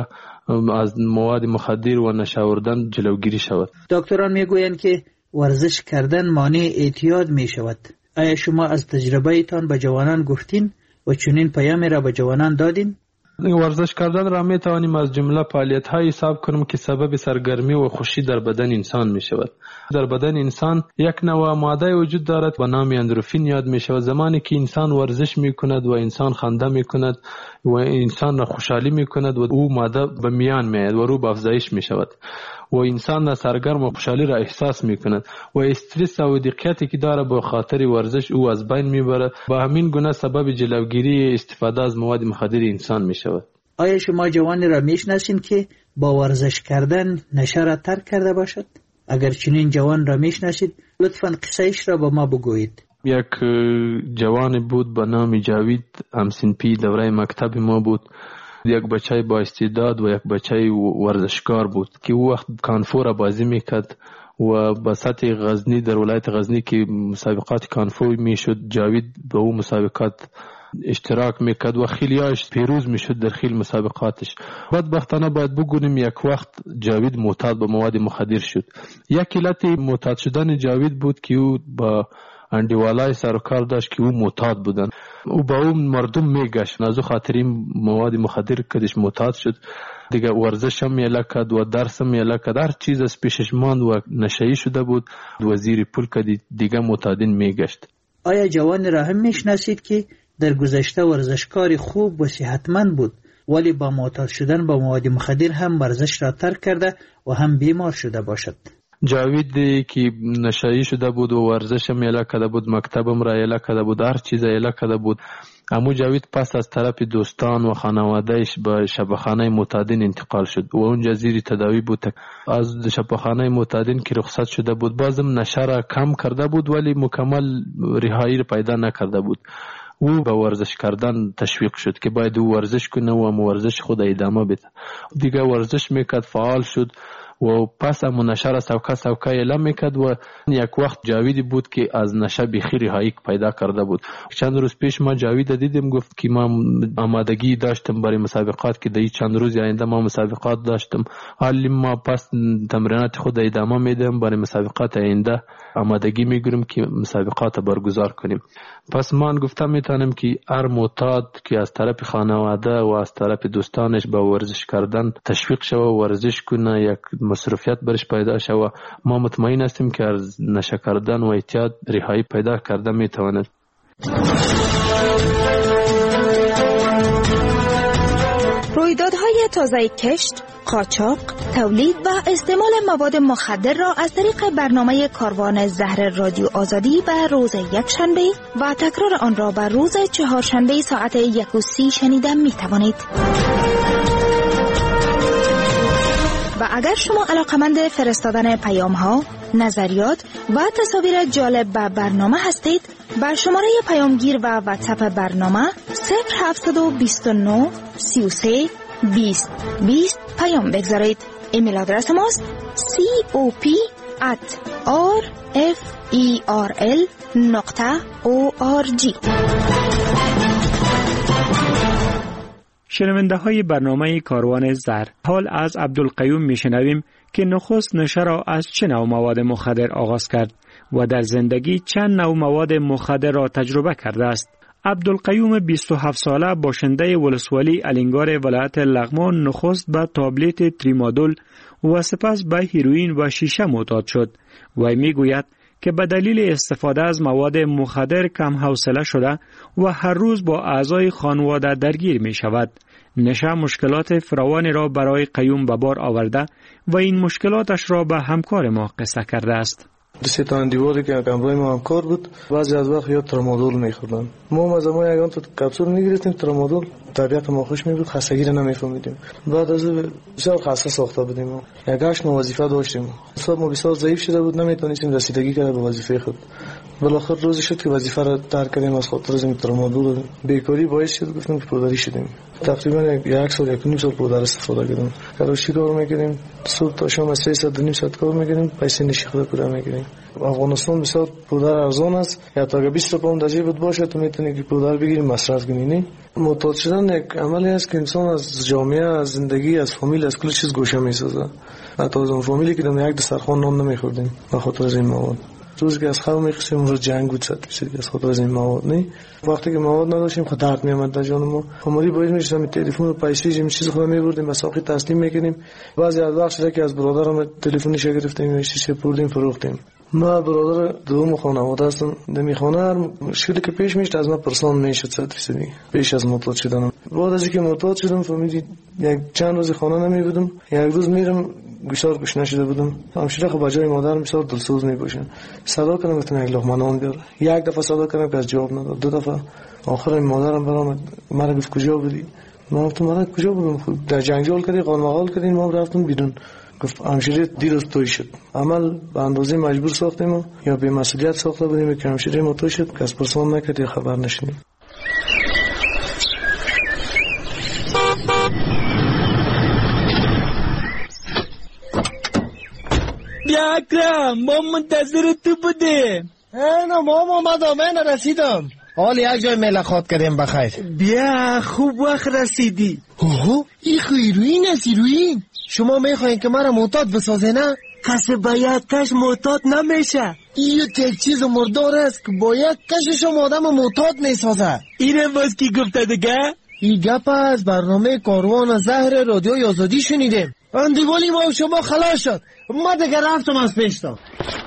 از مواد مخدر و نشه آوردن جلوگیری شود. دکتران می گویند که ورزش کردن مانع اعتیاد می شود. آیا شما از تجربه ایتان به جوانان گفتین و چنین پیامی را به جوانان دادین؟ ورزش کردن را می توانیم از جمله فعالیت های حساب کنیم که سبب سرگرمی و خوشی در بدن انسان می شود. در بدن انسان یک نوع ماده وجود دارد به نام اندروفین یاد می شود. زمانی که انسان ورزش می کند و انسان خنده می کند و انسان را خوشحالی می کند و او ماده به میان می آید و رو به افزایش می شود و انسان سرگرم و خوشحالی را احساس می کند و استرس و دقتی که داره به خاطر ورزش او از بین می بره. با همین گونه سبب جلوگیری استفاده از مواد مخدر انسان می شود. آیا شما جوانی را می شناسین که با ورزش کردن نشه را ترک کرده باشد؟ اگر چنین جوان را می شناسید لطفاً قصهش را با ما بگویید. یک جوان بود به نام جاوید، همسن پی دوره مکتب ما بود. یک بچه با استعداد و یک بچه ورزشکار بود که او وقت کانفور بازی میکرد و به سطح غزنی در ولایت غزنی که مسابقات کانفور میشد جاوید به او مسابقات اشتراک میکرد و خیلیاش پیروز میشد در خیل مسابقاتش. بدبختانه باید بگوییم یک وقت جاوید معتاد به مواد مخدر شد. یک علت معتاد شدن جاوید بود که او با اندیوالای سرکار داشت که او معتاد بودن. او با اون مردم میگشت از خاطر این مواد مخدر کدش معتاد شد. دیگه ورزش هم میله کد و درس هم میله کد، هر چیز از پیشش ماند و نشهی شده بود. وزیر پول کدی دیگه معتادین میگشت. آیا جوان را هم میشناسید که در گذشته ورزشکار خوب و صحتمند بود ولی با معتاد شدن با مواد مخدر هم ورزش را ترک کرده و هم بیمار شده باشد؟ جاوید که نشایی شده بود و ورزش هم یلا کده بود، مکتبم را یلا کده بود، هر چیز یلا کده بود. امو جاوید پس از طرف دوستان و خانوادهش به شبخانه معتادین انتقال شد و اونجا زیر تداوی بود. از شبخانه معتادین که رخصت شده بود بازم نشه را کم کرده بود ولی مکمل رهایی را پیدا نکرده بود. او به ورزش کردن تشویق شد که باید او ورزش کنه و ورزش خود ادامه بده. دیگه ورزش میکرد، فعال شد و پس هم نشه را سوکه سوکه اعلام میکرد و یک وقت جاویدی بود که از نشه بیخی رهایی پیدا کرده بود. چند روز پیش ما جاوید دیدیم، گفت که ما آمادگی داشتم برای مسابقات که در چند روز آینده ما مسابقات داشتم، حالی ما پس تمرینات خود ادامه میدیم، برای مسابقات آینده آمادگی میگیریم که مسابقات برگزار کنیم. پس من گفتم میتونم که هر معتاد که از طرف خانواده و از طرف دوستانش به ورزش کردن تشویق شوه و ورزش کنه، یک مصروفیت برش پیدا شوه، ما مطمئن هستیم که از نشه کردن و اعتیاد رهایی پیدا کرده میتواند. رویدادهای تازه کشت، قاچاق، تولید و استعمال مواد مخدر را از طریق برنامه کاروان زهر رادیو آزادی به روز یکشنبه و تکرار آن را به روز چهارشنبه ساعت یک و سی شنیدن می توانید. و اگر شما علاقمند فرستادن پیام ها، نظریات و تصاویر جالب به برنامه هستید، بر شماره پیامگیر و واتساپ برنامه صفر هفت دو نه سی و سه بیست بیست پیام بگذارید. ایمیل آدرس ماست cop at rferl نقطه org. شنونده های برنامه کاروان زر، حال از عبدالقیوم میشنویم که نخست نشه را از چه نوع مواد مخدر آغاز کرد و در زندگی چند نوع مواد مخدر را تجربه کرده است. عبدالقیوم بیست و هفت ساله باشنده ولسوالی الینگار ولایت لغمان نخست به تابلت تریمادول و سپس به هیروئین و شیشه معتاد شد و میگوید که به دلیل استفاده از مواد مخدر کم حوصله شده و هر روز با اعضای خانواده درگیر می شود. نشه مشکلات فراوانی را برای قیوم به بار آورده و این مشکلاتش را به همکار ما قصه کرده است. دستان دیواری که همراه ما همکار بود، بعضی از وقت یا ترامادول می‌خوردن. ما از ما یگان تو کپسول می‌گرفتیم ترامادول، طبیعت ما خوش می‌بود، خستگی را نمی‌فهمیدیم. بعد از بسیار خسته ساخته بودیم. یگاش ما وظیفه داشتیم. حساب ما بسیار ضعیف شده بود، نمی‌تونستیم رسیدگی کنیم به وظیفه خود. بالاخره روزی شد که وظیفه را ترک کردیم از خاطر از ترامادول. بیکاری باعث شد گفتیم که پودری شدیم. تقریبا یک سال یک نیم سال پودر استفاده کردیم. کارشی کار می‌کردیم، صبح تا شام سه ساعت نیم ساعت کار می‌کردیم، پیسه نشی خود پودر می‌کردیم. افغانستان بسیار پودر ارزان است، یا تا بیست پوند در جیبت باشه تو میتونی که پودر بگیری مصرف کنی. نه معتاد شدن یک عملی است که انسان از جامعه، از زندگی، از فامیل، از کل چیز گوشه میسازه. حتی از اون فامیلی که در یک دسترخوان نان نمیخوردیم به خاطر از این مواد. روزی که از خواب میخواستیم اون رو جنگ بود صد درصد از خاطر از این مواد. نه وقتی که مواد نداشتیم خود درد میامد در جان ما. خماری باید میشدم تلفن و پیسه این چیز خود میبردیم مساقی تسلیم میکنیم. بعضی از وقت شده که از برادرم تلفنش گرفتیم میشیشه بردیم فروختیم. ما برادر دوم خانواده هستم. دمی خانه مشکلی که پیش میشد از ما پرسان میشد صد درصدی پیش از معتاد شدنم. بعد از اینکه معتاد شدم فهمیدید یک چند روز خانه نمی بودم. یک روز میرم گوشار گوش نشده بودم. همشیره خب بجای مادرم بسیار دلسوز میباشن. صدا کردم گفتم یک لقمه نان بیار. یک دفعه صدا کردم که از جواب نداد. دو دفعه آخر مادرم برام مرا گفت کجا بودی؟ من گفتم مرا کجا بودم؟ خود در جنگال کردی قالمقال کردی ما رفتم بیرون. گفت همشیره دیروز توی شد. عمل به اندازه مجبور ساختیم یا به مسئولیت ساخته بودیم که همشیره ما توی شد که از پرسان نکرد یا خبر نشنیم. بیا اکرم ما منتظر تو بودیم. اینا ما اومدم اینا رسیدم. حال یک جای ملاقات کردیم بخیر. بیا خوب وقت رسیدی. اوه این هیروئین است هیروئین. شما میخواین که مرا معتاد بسازه نه؟ کسی با یک کش معتاد نمیشه. این یک چیز مردار است که با یک کش شما آدم معتاد میسازه. اینه باز کی گفته دیگه؟ این گپ از برنامه کاروان زهر رادیو آزادی شنیدیم. اندیوالی ما و شما خلاص شد. ما دیگه رفتم از پیشتا.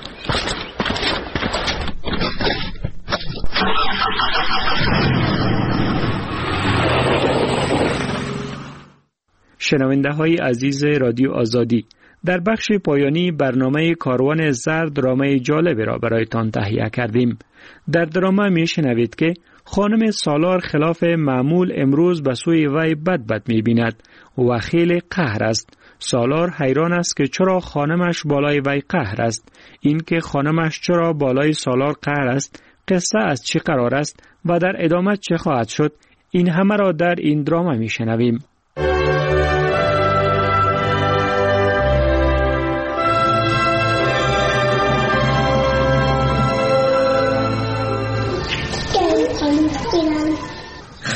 شنونده های عزیز رادیو آزادی، در بخش پایانی برنامه کاروان زر درامه جالبی را برایتان تهیه کردیم. در درامه می شنوید که خانم سالار خلاف معمول امروز به سوی وی بد بد می بیند و خیلی قهر است. سالار حیران است که چرا خانمش بالای وی قهر است. این که خانمش چرا بالای سالار قهر است، قصه از چی قرار است و در ادامه چه خواهد شد، این همه را در این درامه می شنویم.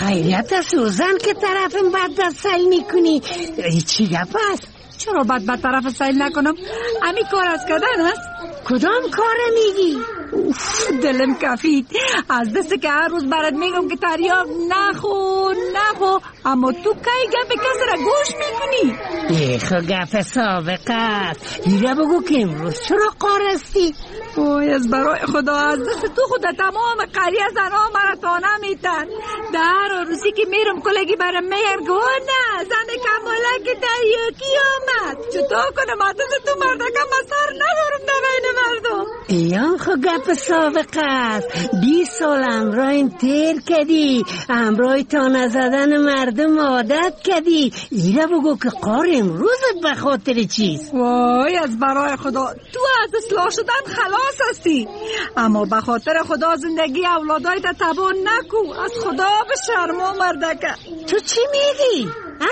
خیریت سوزن که طرفم بد بد سیل میکنی. چی گپ است؟ چرا بد بد طرف سیل نکنم؟ امی کار از کردن است؟ کدام کار میگی؟ اوف دلم کفید از دست که هر روز برات میگم که تریاک نخو نخو، اما تو کی گپ کسی را گوش میکنی؟ ایخو گپ سابقه است. دیگه بگو که امروز چرا قارستی؟ وای از برای خدا از دست تو خود تمام قریه زنها مرا تانه میتن. در روزی که میرم کلگی برم میگن گو نه زن کمالک تریاکی آمد. چطور کنم از دست تو مردکم سر ندارم در بین مردم. ایان خو گپ سابقه است. بیست سال امراین تیر کردی، امرای تانه زدن مردم عادت کردی. ایره بگو که قار امروزت به خاطر چیست؟ وای از برای خدا تو از اصلاح شدن خلاص هستی، اما به خاطر خدا زندگی اولادای تا تباه نکو. از خدا به شرما مردکه. تو چی میگی؟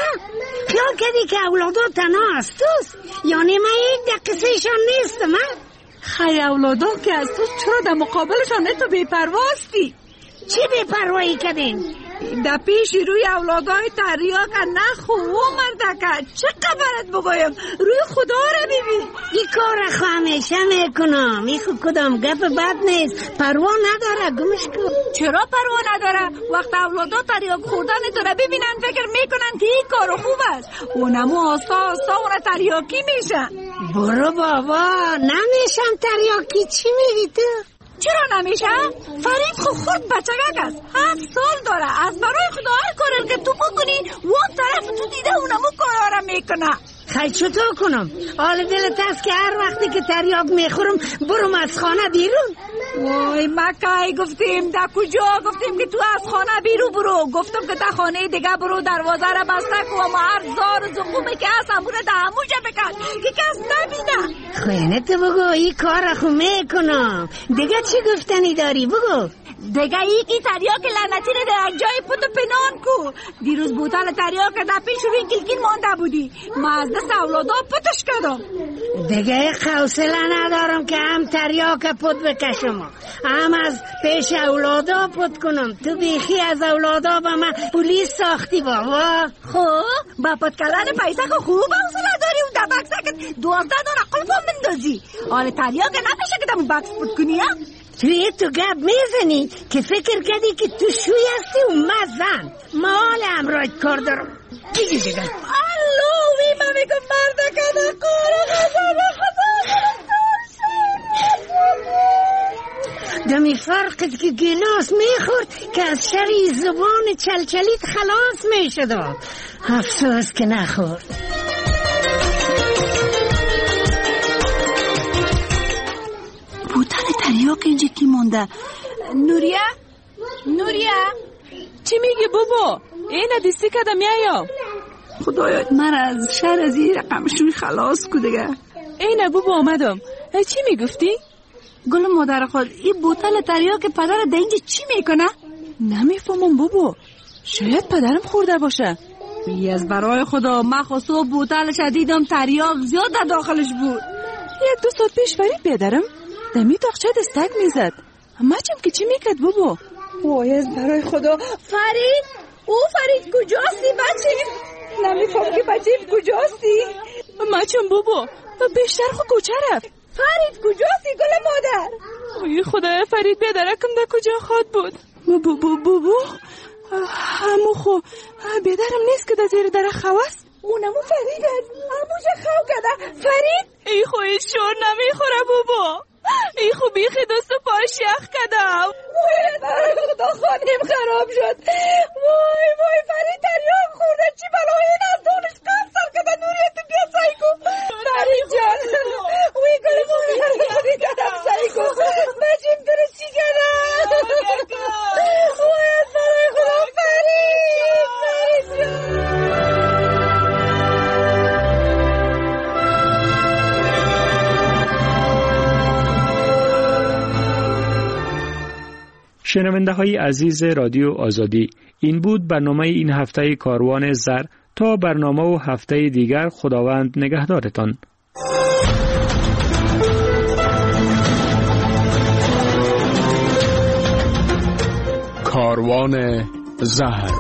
خیال کردی که اولادو تنها از توست؟ یعنی من یک دقیقه ایشان نیستم؟ خیلی اولادا که از تو چرا در مقابلشان تو بی‌پرواستی؟ چی بی‌پروایی کردین؟ در پیش روی اولادای تریاک نخو مردکه. چه قبرت بگویم؟ روی خدا را ببین. این کار خو همیشه میکنم. این خو کدام گپ بد نیست. پروا نداره گمش کن. چرا پروا نداره؟ وقت اولادا تریاک خوردن تو را ببینن فکر میکنن که این کار خوب است. اونمو آستا آستا اونا تریاکی میشن. برو بابا نمیشم تریاکی. چی میگی تو؟ چرا نمیشه؟ فرید خود خود بچگک است. هفت سال داره. از برای خدا هر کاری که تو بکنی وان طرف تو دیده اونمو کارا میکنه. خیلی چطور کنم؟ حال دلت هست که هر وقتی که تریاک میخورم برم از خانه بیرون؟ وای مکای گفتیم در کجا گفتیم که تو از خانه بیرو برو. گفتم که در خانه دیگه برو دروازه را بسته کو، اما هر زار و زخومه که هست همونه در هموجه بکن که کس نبینه. خوینه تو بگو این کار خو میکنم. دیگه چی گفتنی داری بگو؟ دیگه ای که تریاک لعنتی رو در جای پتو پنان کو. دیروز بوتل تریاک در پیش روی گلگین مانده بودی، ما از دست اولادا پتش کردم. دیگه حوصله ندارم که هم تریاک پت بکشم هم از پیش اولادا پت کنم. تو بیخی از اولادا با من پولیس ساختی بابا. خب با پت کردن پیسه که خوب حوصله داری و در بکسه که دوازده دانه قلفا مندازی. آره تریاک نمیشه که در بکس پت کنی ها؟ توی تو گپ میزنی که فکر کردی که تو شوی هستی و مزن. ما حال امرایت کار دارم. دیگه دیگه اللوی من میگم مردکه در کار خدا خدا دمی فرقت که گلاس میخورد که از شری زبان چلچلیت خلاص میشد. افسوس که نخورد. بوتل تریاک اینجا کی مونده؟ نوریا؟ نوریا؟ چی میگی بابا؟ اینه دیستی کدم یا خدایا من از شر از این رقم شوی خلاص کو دیگه. اینه بابا آمدم. چی میگفتی؟ گل مادر خود این بوتل تریاک پدر ده اینجا چی میکنه؟ نمیفهمم بابا. شاید پدرم خورده باشه. بی از برای خدا من خواستو بوتل شدیدم تریاک زیاد در داخلش بود. یک دو ساعت پیش فرید بیدارم دمی تاقچه دستک میزد. اما چم که چی میکرد بابا؟ وای از برای خدا فرید او فرید کجاستی بچیم؟ نمیفهم که بچیم کجاستی؟ مچم بابا بیشتر خو کجا رفت؟ فرید کجاستی گل مادر؟ وای خدای فرید بیدارکم در کجا خواد بود؟ بابا بابا همو خو بیدارم نیست که در زیر در خواست؟ اونمو فرید هست هموجه خو کده فرید؟ ای خوی شور نمیخوره بابا. ای خو بیخی دست و پاش یخ کدم. وای برای خدا خانیم خراب شد. وای وای فرید تریاک خورده. چی بلای این از دونش کافسر کده نوریت بیا سایکو. فرید جان وی گل مادر خودی کدم سایکو. بچیم تو رو چی کدم. وای از برای خدا فرید فرید جان. شنونده های عزیز رادیو آزادی، این بود برنامه این هفته کاروان زر. تا برنامه و هفته دیگر خداوند نگهدارتان. کاروان زهر.